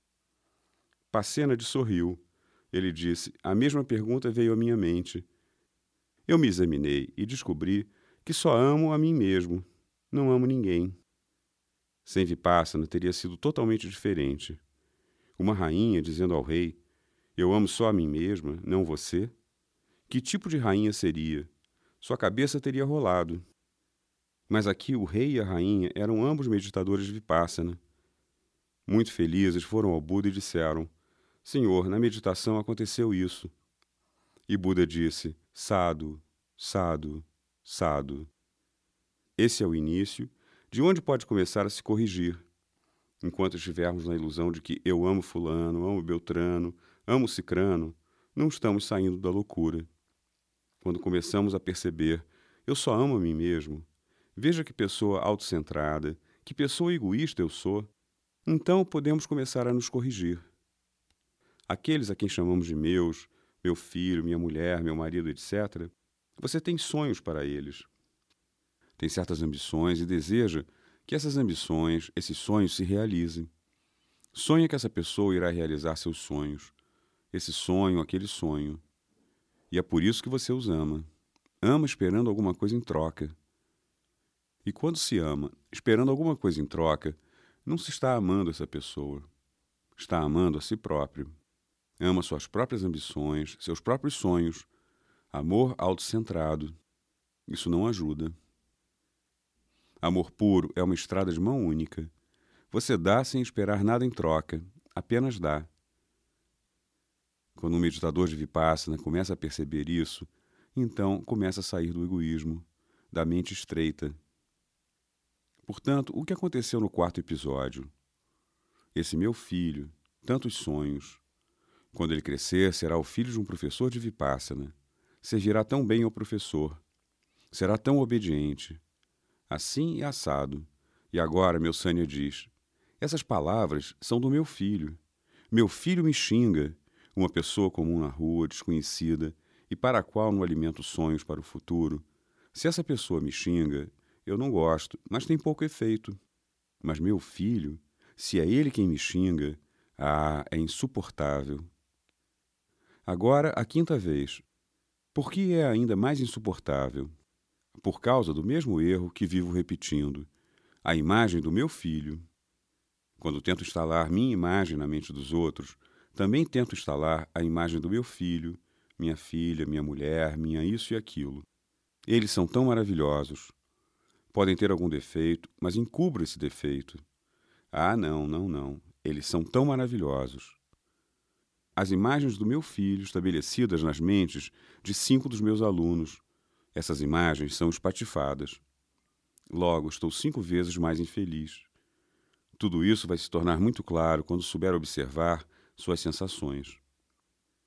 Pasenadi sorriu. Ele disse, a mesma pergunta veio à minha mente. Eu me examinei e descobri que só amo a mim mesmo. Não amo ninguém. Sem Vipassana teria sido totalmente diferente. Uma rainha dizendo ao rei, eu amo só a mim mesma, não você? Que tipo de rainha seria? Sua cabeça teria rolado. Mas aqui o rei e a rainha eram ambos meditadores de Vipassana. Muito felizes, foram ao Buda e disseram, Senhor, na meditação aconteceu isso. E Buda disse, Sadhu, sadhu, sadhu. Esse é o início, de onde pode começar a se corrigir. Enquanto estivermos na ilusão de que eu amo fulano, amo Beltrano, amo Cicrano, não estamos saindo da loucura. Quando começamos a perceber, eu só amo a mim mesmo, veja que pessoa autocentrada, que pessoa egoísta eu sou, então podemos começar a nos corrigir. Aqueles a quem chamamos de meus, meu filho, minha mulher, meu marido, etc., você tem sonhos para eles. Tem certas ambições e deseja que essas ambições, esses sonhos se realizem. Sonha que essa pessoa irá realizar seus sonhos. Esse sonho, aquele sonho. E é por isso que você os ama. Ama esperando alguma coisa em troca. E quando se ama, esperando alguma coisa em troca, não se está amando essa pessoa. Está amando a si próprio. Ama suas próprias ambições, seus próprios sonhos. Amor autocentrado. Isso não ajuda. Amor puro é uma estrada de mão única. Você dá sem esperar nada em troca, apenas dá. Quando um meditador de Vipassana começa a perceber isso, então começa a sair do egoísmo, da mente estreita. Portanto, o que aconteceu no 4º episódio? Esse meu filho, tantos sonhos. Quando ele crescer, será o filho de um professor de Vipassana. Servirá tão bem ao professor. Será tão obediente. Assim e assado. E agora meu Sanya diz, essas palavras são do meu filho. Meu filho me xinga, uma pessoa comum na rua, desconhecida, e para a qual não alimento sonhos para o futuro. Se essa pessoa me xinga, eu não gosto, mas tem pouco efeito. Mas meu filho, se é ele quem me xinga, é insuportável. Agora, a 5ª vez. Por que é ainda mais insuportável? Por causa do mesmo erro que vivo repetindo, a imagem do meu filho. Quando tento instalar minha imagem na mente dos outros, também tento instalar a imagem do meu filho, minha filha, minha mulher, minha isso e aquilo. Eles são tão maravilhosos. Podem ter algum defeito, mas encubro esse defeito. Não. Eles são tão maravilhosos. As imagens do meu filho estabelecidas nas mentes de 5 dos meus alunos. Essas imagens são espatifadas. Logo, estou 5 vezes mais infeliz. Tudo isso vai se tornar muito claro quando souber observar suas sensações.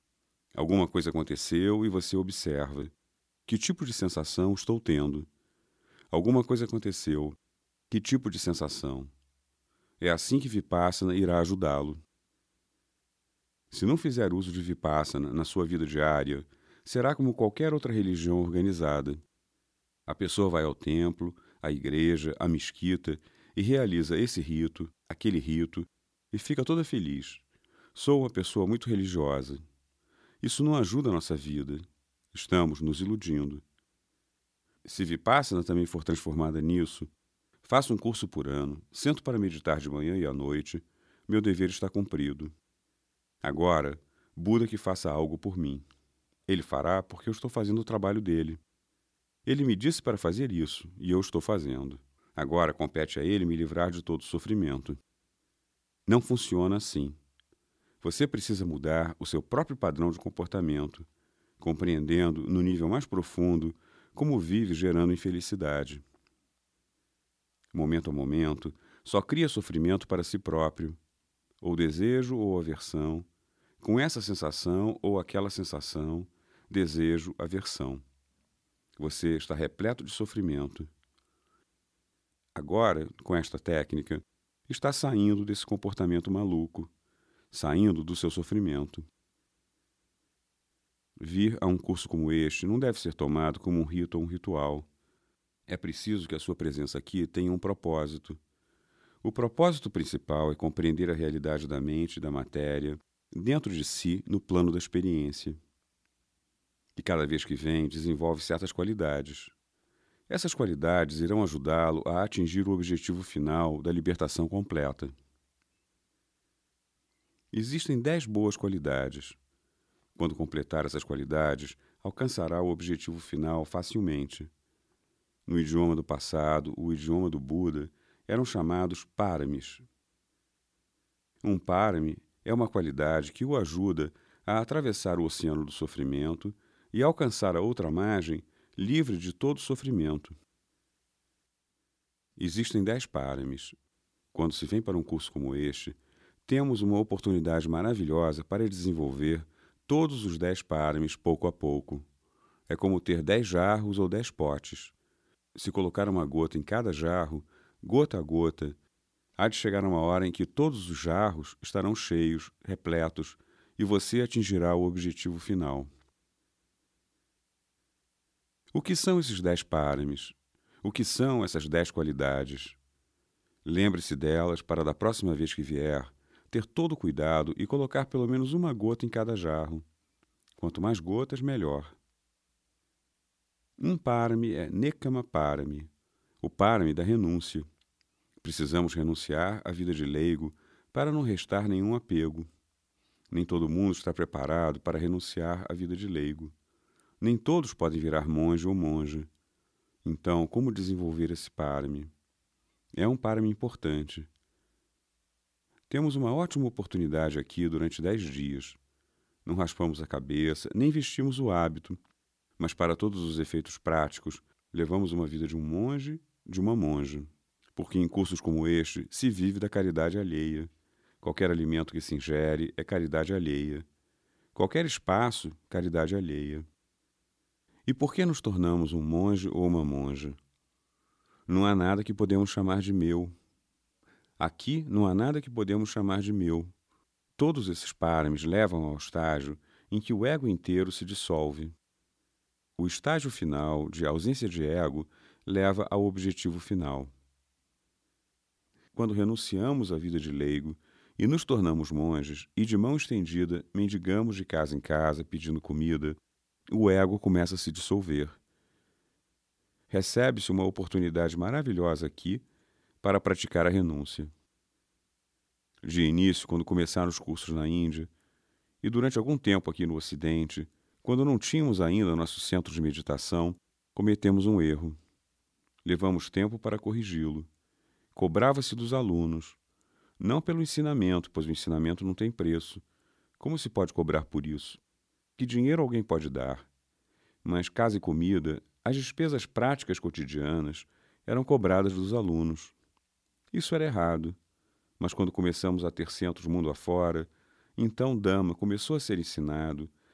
Alguma coisa aconteceu e você observa. Que tipo de sensação estou tendo? Alguma coisa aconteceu. Que tipo de sensação? É assim que Vipassana irá ajudá-lo. Se não fizer uso de Vipassana na sua vida diária, será como qualquer outra religião organizada. A pessoa vai ao templo, à igreja, à mesquita e realiza esse rito, aquele rito, e fica toda feliz. Sou uma pessoa muito religiosa. Isso não ajuda a nossa vida. Estamos nos iludindo. Se Vipassana também for transformada nisso, faço um curso por ano, sento para meditar de manhã e à noite, meu dever está cumprido. Agora, Buda que faça algo por mim. Ele fará porque eu estou fazendo o trabalho dele. Ele me disse para fazer isso, e eu estou fazendo. Agora compete a ele me livrar de todo sofrimento. Não funciona assim. Você precisa mudar o seu próprio padrão de comportamento, compreendendo, no nível mais profundo, como vive gerando infelicidade. Momento a momento, só cria sofrimento para si próprio, ou desejo ou aversão, com essa sensação ou aquela sensação, desejo, aversão. Você está repleto de sofrimento. Agora, com esta técnica, está saindo desse comportamento maluco, saindo do seu sofrimento. Vir a um curso como este não deve ser tomado como um rito ou um ritual. É preciso que a sua presença aqui tenha um propósito. O propósito principal é compreender a realidade da mente e da matéria dentro de si no plano da experiência. E cada vez que vem, desenvolve certas qualidades. Essas qualidades irão ajudá-lo a atingir o objetivo final da libertação completa. Existem 10 boas qualidades. Quando completar essas qualidades, alcançará o objetivo final facilmente. No idioma do passado, o idioma do Buda, eram chamados paramis. Um parami é uma qualidade que o ajuda a atravessar o oceano do sofrimento e alcançar a outra margem livre de todo sofrimento. Existem 10 paramis. Quando se vem para um curso como este, temos uma oportunidade maravilhosa para desenvolver todos os 10 paramis pouco a pouco. É como ter 10 jarros ou 10 potes. Se colocar uma gota em cada jarro, gota a gota, há de chegar uma hora em que todos os jarros estarão cheios, repletos, e você atingirá o objetivo final. O que são esses 10 paramis? O que são essas 10 qualidades? Lembre-se delas para, da próxima vez que vier, ter todo o cuidado e colocar pelo menos uma gota em cada jarro. Quanto mais gotas, melhor. Um parami é Nekkhamma Parami, o parami da renúncia. Precisamos renunciar à vida de leigo para não restar nenhum apego. Nem todo mundo está preparado para renunciar à vida de leigo. Nem todos podem virar monge ou monja. Então, como desenvolver esse parami? É um parami importante. Temos uma ótima oportunidade aqui durante 10 dias. Não raspamos a cabeça, nem vestimos o hábito, mas para todos os efeitos práticos, levamos uma vida de um monge, de uma monja. Porque em cursos como este se vive da caridade alheia. Qualquer alimento que se ingere é caridade alheia. Qualquer espaço, caridade alheia. E por que nos tornamos um monge ou uma monja? Não há nada que podemos chamar de meu. Aqui não há nada que podemos chamar de meu. Todos esses paramis levam ao estágio em que o ego inteiro se dissolve. O estágio final de ausência de ego leva ao objetivo final. Quando renunciamos à vida de leigo e nos tornamos monges e de mão estendida mendigamos de casa em casa pedindo comida, o ego começa a se dissolver. Recebe-se uma oportunidade maravilhosa aqui para praticar a renúncia. De início, quando começaram os cursos na Índia, e durante algum tempo aqui no Ocidente, quando não tínhamos ainda nosso centro de meditação, cometemos um erro. Levamos tempo para corrigi-lo. Cobrava-se dos alunos, não pelo ensinamento, pois o ensinamento não tem preço. Como se pode cobrar por isso? Que dinheiro alguém pode dar? Mas casa e comida, as despesas práticas cotidianas, eram cobradas dos alunos. Isso era errado. Mas quando começamos a ter centros mundo afora, então Dhamma começou a ser ensinado,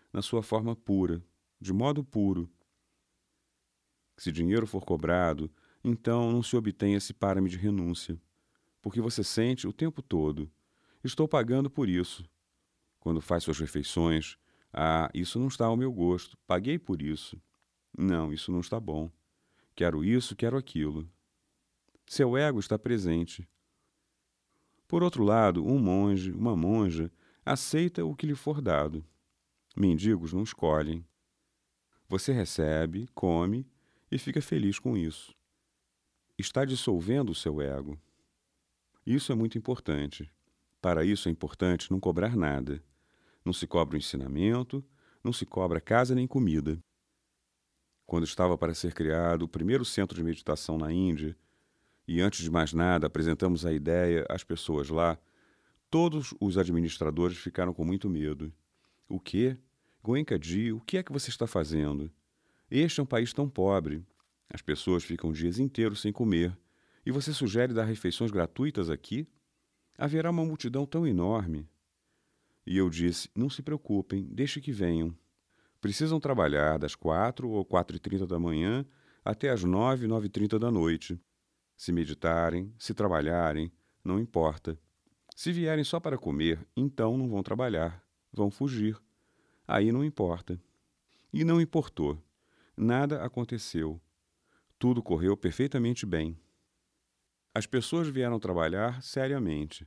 na sua forma pura, de modo puro. Se dinheiro for cobrado, então não se obtém esse párame de renúncia, porque você sente o tempo todo: estou pagando por isso. Quando faz suas refeições: isso não está ao meu gosto, paguei por isso. Não, isso não está bom. Quero isso, quero aquilo. Seu ego está presente. Por outro lado, um monge, uma monja, aceita o que lhe for dado. Mendigos não escolhem. Você recebe, come e fica feliz com isso. Está dissolvendo o seu ego. Isso é muito importante. Para isso é importante não cobrar nada. Não se cobra o ensinamento, não se cobra casa nem comida. Quando estava para ser criado o primeiro centro de meditação na Índia, e antes de mais nada apresentamos a ideia às pessoas lá, todos os administradores ficaram com muito medo. O quê? Goenka-ji, o que é que você está fazendo? Este é um país tão pobre. As pessoas ficam dias inteiros sem comer. E você sugere dar refeições gratuitas aqui? Haverá uma multidão tão enorme. E eu disse: não se preocupem, deixe que venham. Precisam trabalhar das 4 ou 4h30 da manhã até as 9, 9h30 da noite. Se meditarem, se trabalharem, não importa. Se vierem só para comer, então não vão trabalhar, vão fugir. Aí não importa. E não importou. Nada aconteceu. Tudo correu perfeitamente bem. As pessoas vieram trabalhar seriamente.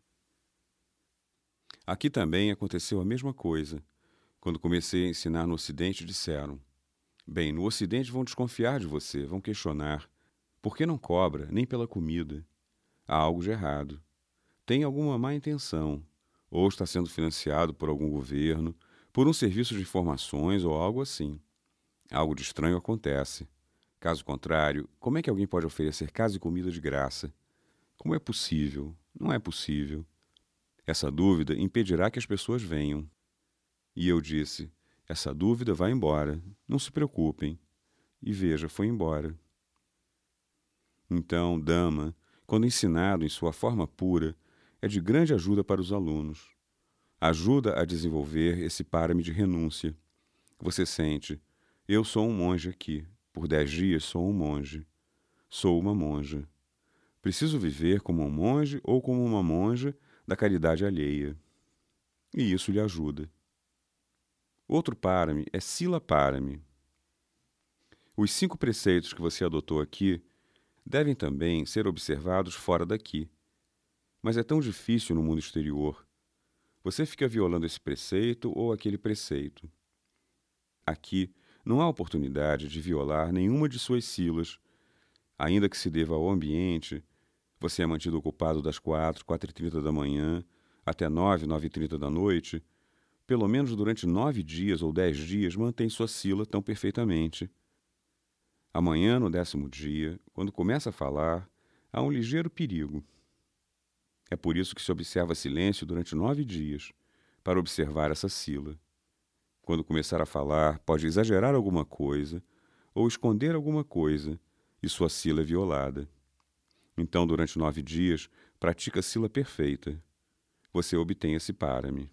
Aqui também aconteceu a mesma coisa. Quando comecei a ensinar no Ocidente, disseram: bem, no Ocidente vão desconfiar de você, vão questionar. Por que não cobra, nem pela comida? Há algo de errado. Tem alguma má intenção. Ou está sendo financiado por algum governo, por um serviço de informações ou algo assim. Algo de estranho acontece. Caso contrário, como é que alguém pode oferecer casa e comida de graça? Como é possível? Não é possível. Essa dúvida impedirá que as pessoas venham. E eu disse: essa dúvida vai embora. Não se preocupem. E veja, foi embora. Então, Dhamma, quando ensinado em sua forma pura, é de grande ajuda para os alunos. Ajuda a desenvolver esse párame de renúncia. Você sente: eu sou um monge aqui. Por 10 dias sou um monge. Sou uma monja. Preciso viver como um monge ou como uma monja da caridade alheia. E isso lhe ajuda. Outro párame é Sila Párame. Os 5 preceitos que você adotou aqui devem também ser observados fora daqui. Mas é tão difícil no mundo exterior. Você fica violando esse preceito ou aquele preceito. Aqui não há oportunidade de violar nenhuma de suas silas. Ainda que se deva ao ambiente, você é mantido ocupado das 4, 4h30 da manhã até 9, 9h30 da noite. Pelo menos durante 9 dias ou 10 dias mantém sua sila tão perfeitamente. Amanhã, no 10º dia, quando começa a falar, há um ligeiro perigo. É por isso que se observa silêncio durante 9 dias, para observar essa sila. Quando começar a falar, pode exagerar alguma coisa ou esconder alguma coisa, e sua sila é violada. Então, durante 9 dias, pratica a sila perfeita. Você obtém esse párame.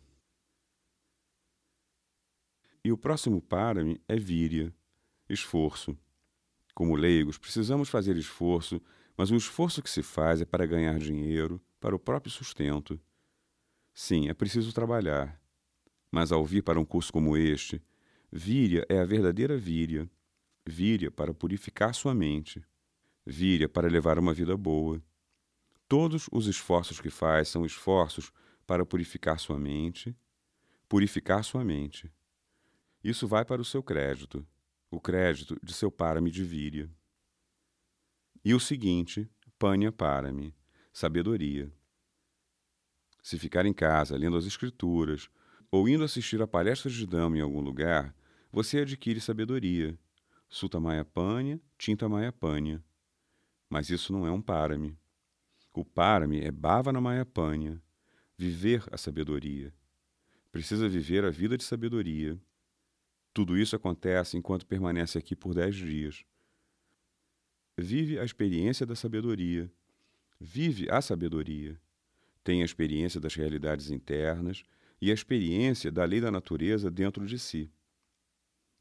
E o próximo párame é virya, esforço. Como leigos, precisamos fazer esforço, mas o esforço que se faz é para ganhar dinheiro, para o próprio sustento. Sim, é preciso trabalhar. Mas ao vir para um curso como este, virya é a verdadeira virya. Virya para purificar sua mente. Virya para levar uma vida boa. Todos os esforços que faz são esforços para purificar sua mente. Purificar sua mente. Isso vai para o seu crédito, o crédito de seu párame de virya. E o seguinte, panya párame, sabedoria. Se ficar em casa lendo as escrituras ou indo assistir a palestras de Dhamma em algum lugar, você adquire sabedoria. Suttamaya Panya, Chintamaya Panya. Mas isso não é um párame. O párame é Bhavanamaya Panya, viver a sabedoria. Precisa viver a vida de sabedoria. Tudo isso acontece enquanto permanece aqui por 10 dias. Vive a experiência da sabedoria. Vive a sabedoria. Tem a experiência das realidades internas e a experiência da lei da natureza dentro de si.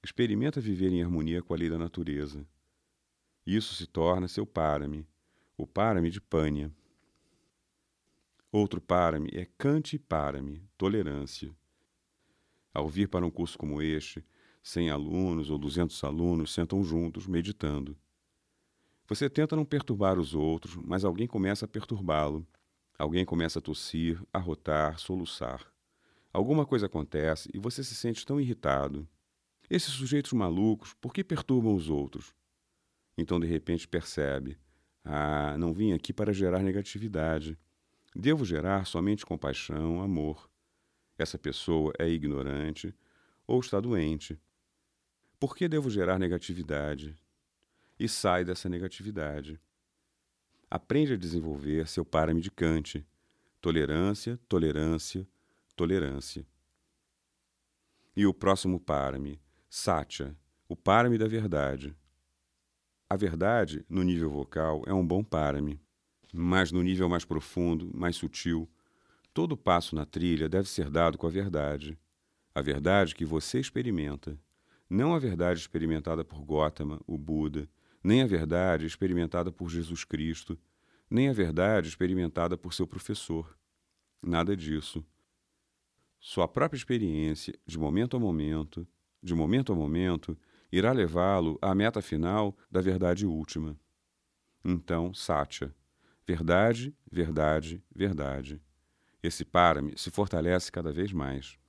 Experimenta viver em harmonia com a lei da natureza. Isso se torna seu párami, o párami de Panya. Outro párami é Kanti Párami, tolerância. Ao vir para um curso como este, 100 alunos ou 200 alunos sentam juntos, meditando. Você tenta não perturbar os outros, mas alguém começa a perturbá-lo. Alguém começa a tossir, arrotar, soluçar. Alguma coisa acontece e você se sente tão irritado. Esses sujeitos malucos, por que perturbam os outros? Então, de repente, percebe: não vim aqui para gerar negatividade. Devo gerar somente compaixão, amor. Essa pessoa é ignorante ou está doente. Por que devo gerar negatividade? E sai dessa negatividade. Aprende a desenvolver seu párami de Kanti. Tolerância, tolerância, tolerância. E o próximo párami, Satya, o párami da verdade. A verdade, no nível vocal, é um bom párami. Mas no nível mais profundo, mais sutil, todo passo na trilha deve ser dado com a verdade. A verdade que você experimenta. Não a verdade experimentada por Gautama, o Buda, nem a verdade experimentada por Jesus Cristo, nem a verdade experimentada por seu professor. Nada disso. Sua própria experiência, de momento a momento, irá levá-lo à meta final da verdade última. Então, Satya. Verdade, verdade, verdade. Esse párami se fortalece cada vez mais.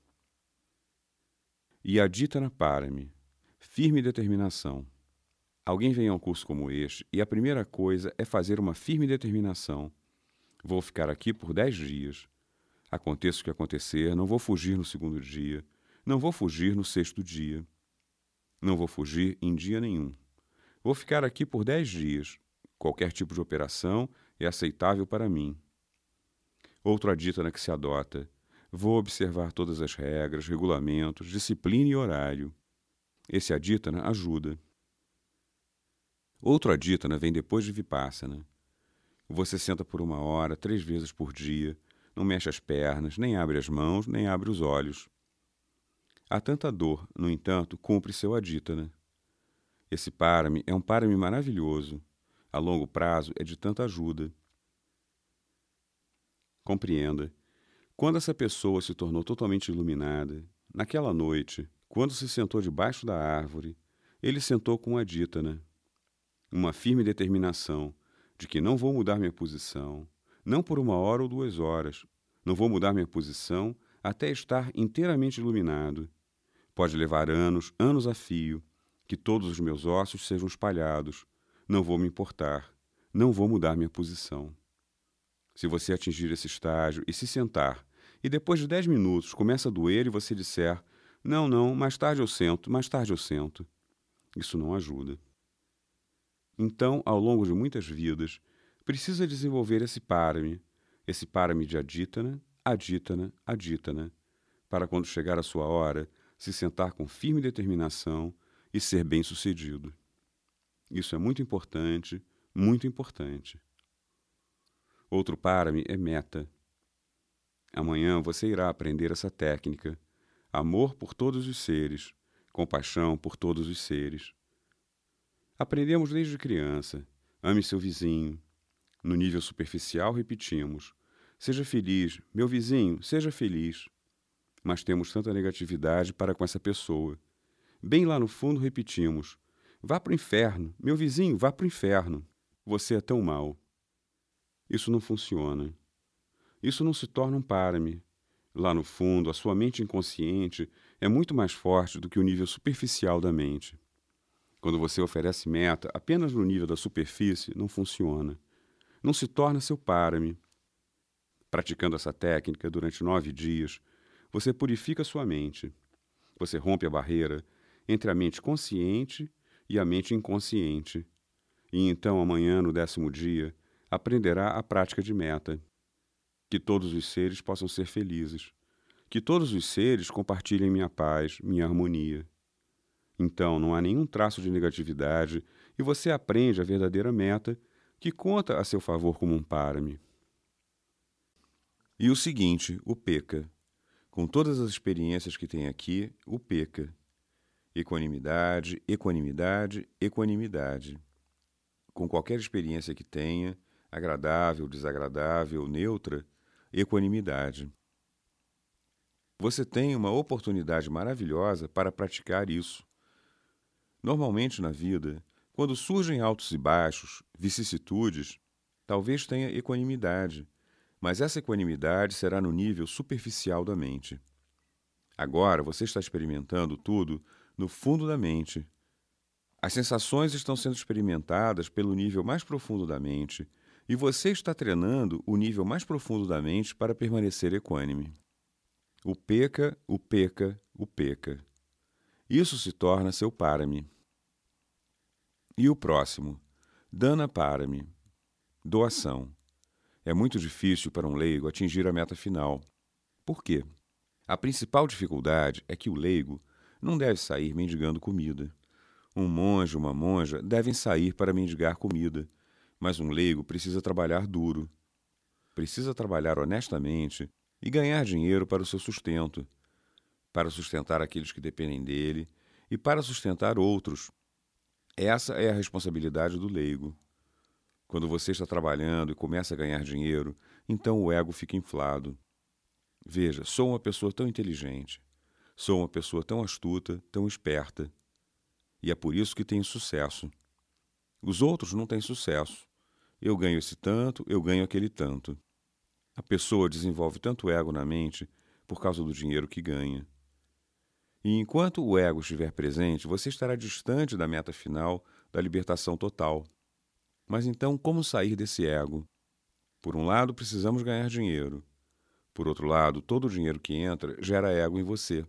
E Aditana Párami, firme determinação. Alguém vem a um curso como este e a primeira coisa é fazer uma firme determinação. Vou ficar aqui por 10 dias. Aconteça o que acontecer, não vou fugir no segundo dia, não vou fugir no sexto dia. Não vou fugir em dia nenhum. Vou ficar aqui por 10 dias. Qualquer tipo de operação é aceitável para mim. Outro adítana que se adota. Vou observar todas as regras, regulamentos, disciplina e horário. Esse adítana ajuda. Outro adítana vem depois de Vipassana. Você senta por 1 hora, 3 vezes por dia, não mexe as pernas, nem abre as mãos, nem abre os olhos. Há tanta dor, no entanto, cumpre seu adítana. Esse párami é um párami maravilhoso. A longo prazo é de tanta ajuda. Compreenda. Quando essa pessoa se tornou totalmente iluminada, naquela noite, quando se sentou debaixo da árvore, ele sentou com um adítana. Uma firme determinação de que não vou mudar minha posição, não por 1 hora ou 2 horas. Não vou mudar minha posição até estar inteiramente iluminado. Pode levar anos, anos a fio, que todos os meus ossos sejam espalhados. Não vou me importar. Não vou mudar minha posição. Se você atingir esse estágio e se sentar, e depois de 10 minutos começa a doer e você disser: não, mais tarde eu sento, isso não ajuda. Então, ao longo de muitas vidas, precisa desenvolver esse párami de adítana, adítana, adítana, para quando chegar a sua hora, se sentar com firme determinação e ser bem-sucedido. Isso é muito importante, muito importante. Outro párami é meta. Amanhã você irá aprender essa técnica. Amor por todos os seres, compaixão por todos os seres. Aprendemos desde criança. Ame seu vizinho. No nível superficial, repetimos: seja feliz, meu vizinho, seja feliz. Mas temos tanta negatividade para com essa pessoa. Bem lá no fundo, repetimos: vá para o inferno, meu vizinho, vá para o inferno. Você é tão mau. Isso não funciona. Isso não se torna um párami. Lá no fundo, a sua mente inconsciente é muito mais forte do que o nível superficial da mente. Quando você oferece meta apenas no nível da superfície, não funciona. Não se torna seu párami. Praticando essa técnica durante 9 dias, você purifica sua mente. Você rompe a barreira entre a mente consciente e a mente inconsciente. E então, amanhã, no 10º dia, aprenderá a prática de meta. Que todos os seres possam ser felizes. Que todos os seres compartilhem minha paz, minha harmonia. Então, não há nenhum traço de negatividade e você aprende a verdadeira meta que conta a seu favor como um párami. E o seguinte, o Peka. Com todas as experiências que tem aqui, o Peka. Equanimidade, equanimidade, equanimidade. Com qualquer experiência que tenha, agradável, desagradável, neutra, equanimidade. Você tem uma oportunidade maravilhosa para praticar isso. Normalmente na vida, quando surgem altos e baixos, vicissitudes, talvez tenha equanimidade, mas essa equanimidade será no nível superficial da mente. Agora você está experimentando tudo no fundo da mente. As sensações estão sendo experimentadas pelo nível mais profundo da mente, e você está treinando o nível mais profundo da mente para permanecer equânime. Upekkha, upekkha, upekkha. Isso se torna seu parami. E o próximo, dana parami, doação. É muito difícil para um leigo atingir a meta final. Por quê? A principal dificuldade é que o leigo não deve sair mendigando comida. Um monge ou uma monja devem sair para mendigar comida, mas um leigo precisa trabalhar duro. Precisa trabalhar honestamente e ganhar dinheiro para o seu sustento, para sustentar aqueles que dependem dele e para sustentar outros. Essa é a responsabilidade do leigo. Quando você está trabalhando e começa a ganhar dinheiro, então o ego fica inflado. Veja, sou uma pessoa tão inteligente, sou uma pessoa tão astuta, tão esperta. E é por isso que tenho sucesso. Os outros não têm sucesso. Eu ganho esse tanto, eu ganho aquele tanto. A pessoa desenvolve tanto ego na mente por causa do dinheiro que ganha. E enquanto o ego estiver presente, você estará distante da meta final da libertação total. Mas então, como sair desse ego? Por um lado, precisamos ganhar dinheiro. Por outro lado, todo o dinheiro que entra gera ego em você.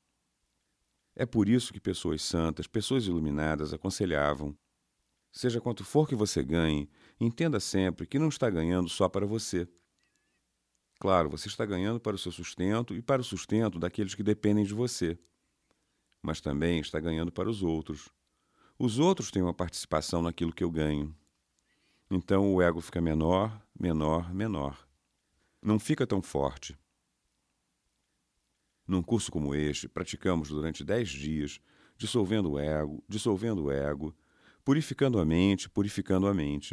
É por isso que pessoas santas, pessoas iluminadas aconselhavam: seja quanto for que você ganhe, entenda sempre que não está ganhando só para você. Claro, você está ganhando para o seu sustento e para o sustento daqueles que dependem de você. Mas também está ganhando para os outros. Os outros têm uma participação naquilo que eu ganho. Então o ego fica menor, menor, menor. Não fica tão forte. Num curso como este, praticamos durante 10 dias, dissolvendo o ego, purificando a mente, purificando a mente.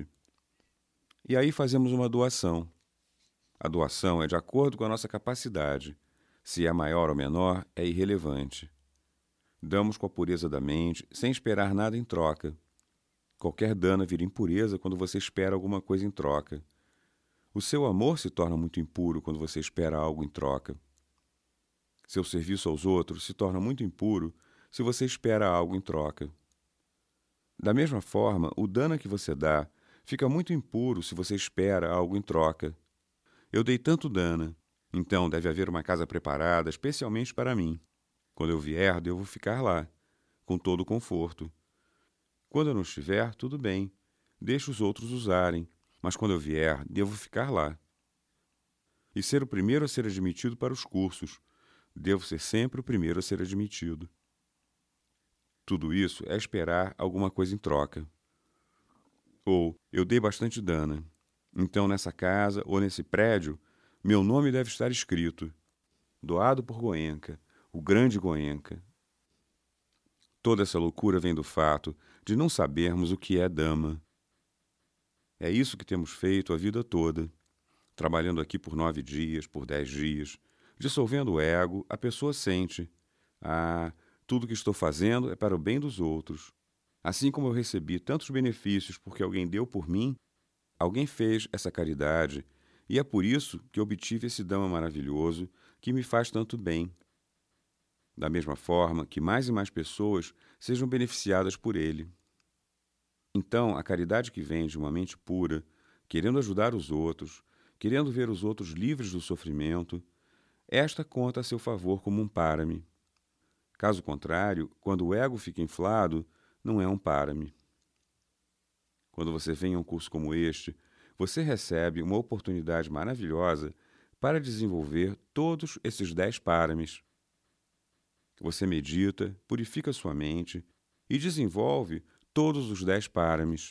E aí fazemos uma doação. A doação é de acordo com a nossa capacidade. Se é maior ou menor, é irrelevante. Damos com a pureza da mente, sem esperar nada em troca. Qualquer dana vira impureza quando você espera alguma coisa em troca. O seu amor se torna muito impuro quando você espera algo em troca. Seu serviço aos outros se torna muito impuro se você espera algo em troca. Da mesma forma, o dana que você dá fica muito impuro se você espera algo em troca. Eu dei tanto dana, então deve haver uma casa preparada especialmente para mim. Quando eu vier, devo ficar lá, com todo o conforto. Quando eu não estiver, tudo bem, deixe os outros usarem, mas quando eu vier, devo ficar lá. E ser o primeiro a ser admitido para os cursos. Devo ser sempre o primeiro a ser admitido. Tudo isso é esperar alguma coisa em troca. Ou, eu dei bastante dana. Então, nessa casa ou nesse prédio, meu nome deve estar escrito: doado por Goenka, o grande Goenka. Toda essa loucura vem do fato de não sabermos o que é Dhamma. É isso que temos feito a vida toda. Trabalhando aqui por 9 dias, por 10 dias, dissolvendo o ego, a pessoa sente: ah, tudo o que estou fazendo é para o bem dos outros. Assim como eu recebi tantos benefícios porque alguém deu por mim, alguém fez essa caridade, e é por isso que obtive esse Dhamma maravilhoso que me faz tanto bem. Da mesma forma que mais e mais pessoas sejam beneficiadas por ele. Então, a caridade que vem de uma mente pura, querendo ajudar os outros, querendo ver os outros livres do sofrimento, esta conta a seu favor como um parami. Caso contrário, quando o ego fica inflado, não é um parami. Quando você vem a um curso como este, você recebe uma oportunidade maravilhosa para desenvolver todos esses 10 paramis. Você medita, purifica sua mente e desenvolve todos os 10 paramis.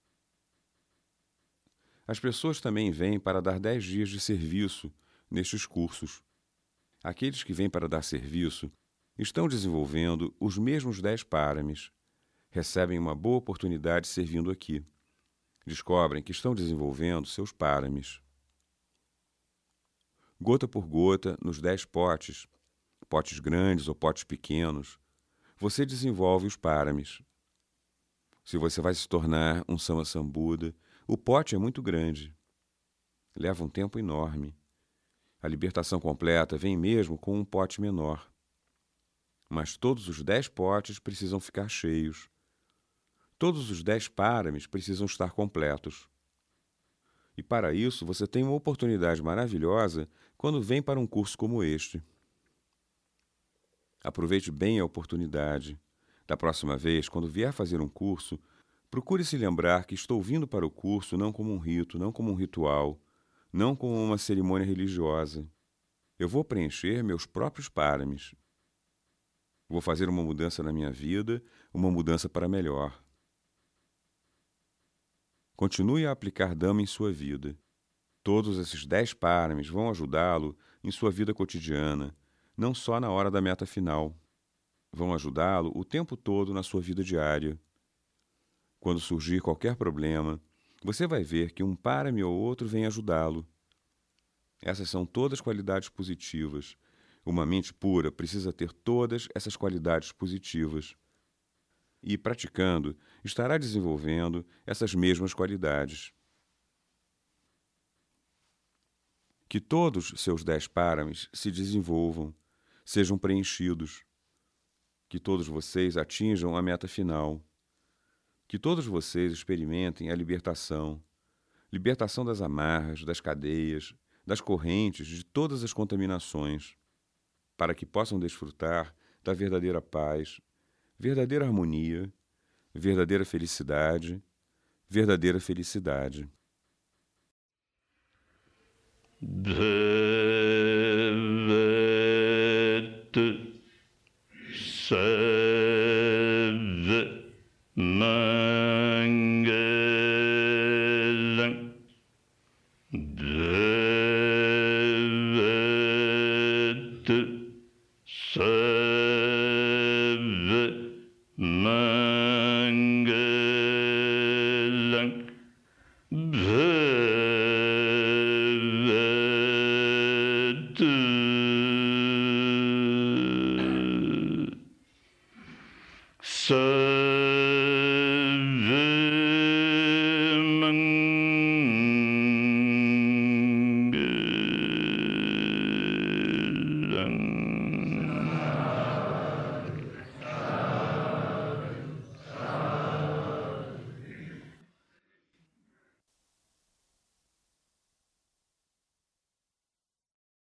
As pessoas também vêm para dar 10 dias de serviço nestes cursos. Aqueles que vêm para dar serviço Estão desenvolvendo os mesmos 10 paramis. Recebem uma boa oportunidade servindo aqui. Descobrem que estão desenvolvendo seus paramis. Gota por gota, nos 10 potes, potes grandes ou potes pequenos, você desenvolve os paramis. Se você vai se tornar um Samasambuda, o pote é muito grande. Leva um tempo enorme. A libertação completa vem mesmo com um pote menor. Mas todos os 10 potes precisam ficar cheios. Todos os 10 paramis precisam estar completos. E para isso você tem uma oportunidade maravilhosa quando vem para um curso como este. Aproveite bem a oportunidade. Da próxima vez, quando vier fazer um curso, procure se lembrar que estou vindo para o curso não como um rito, não como um ritual, não como uma cerimônia religiosa. Eu vou preencher meus próprios paramis. Vou fazer uma mudança na minha vida, uma mudança para melhor. Continue a aplicar Dhamma em sua vida. Todos esses 10 paramis vão ajudá-lo em sua vida cotidiana, não só na hora da meta final. Vão ajudá-lo o tempo todo na sua vida diária. Quando surgir qualquer problema, você vai ver que um parami ou outro vem ajudá-lo. Essas são todas qualidades positivas. Uma mente pura precisa ter todas essas qualidades positivas. E, praticando, estará desenvolvendo essas mesmas qualidades. Que todos seus 10 paramis se desenvolvam, sejam preenchidos. Que todos vocês atinjam a meta final. Que todos vocês experimentem a libertação das amarras, das cadeias, das correntes, de todas as contaminações, para que possam desfrutar da verdadeira paz, verdadeira harmonia, verdadeira felicidade, verdadeira felicidade. Bhavad Sarva Mangalam Bhavad Sarva Mangalam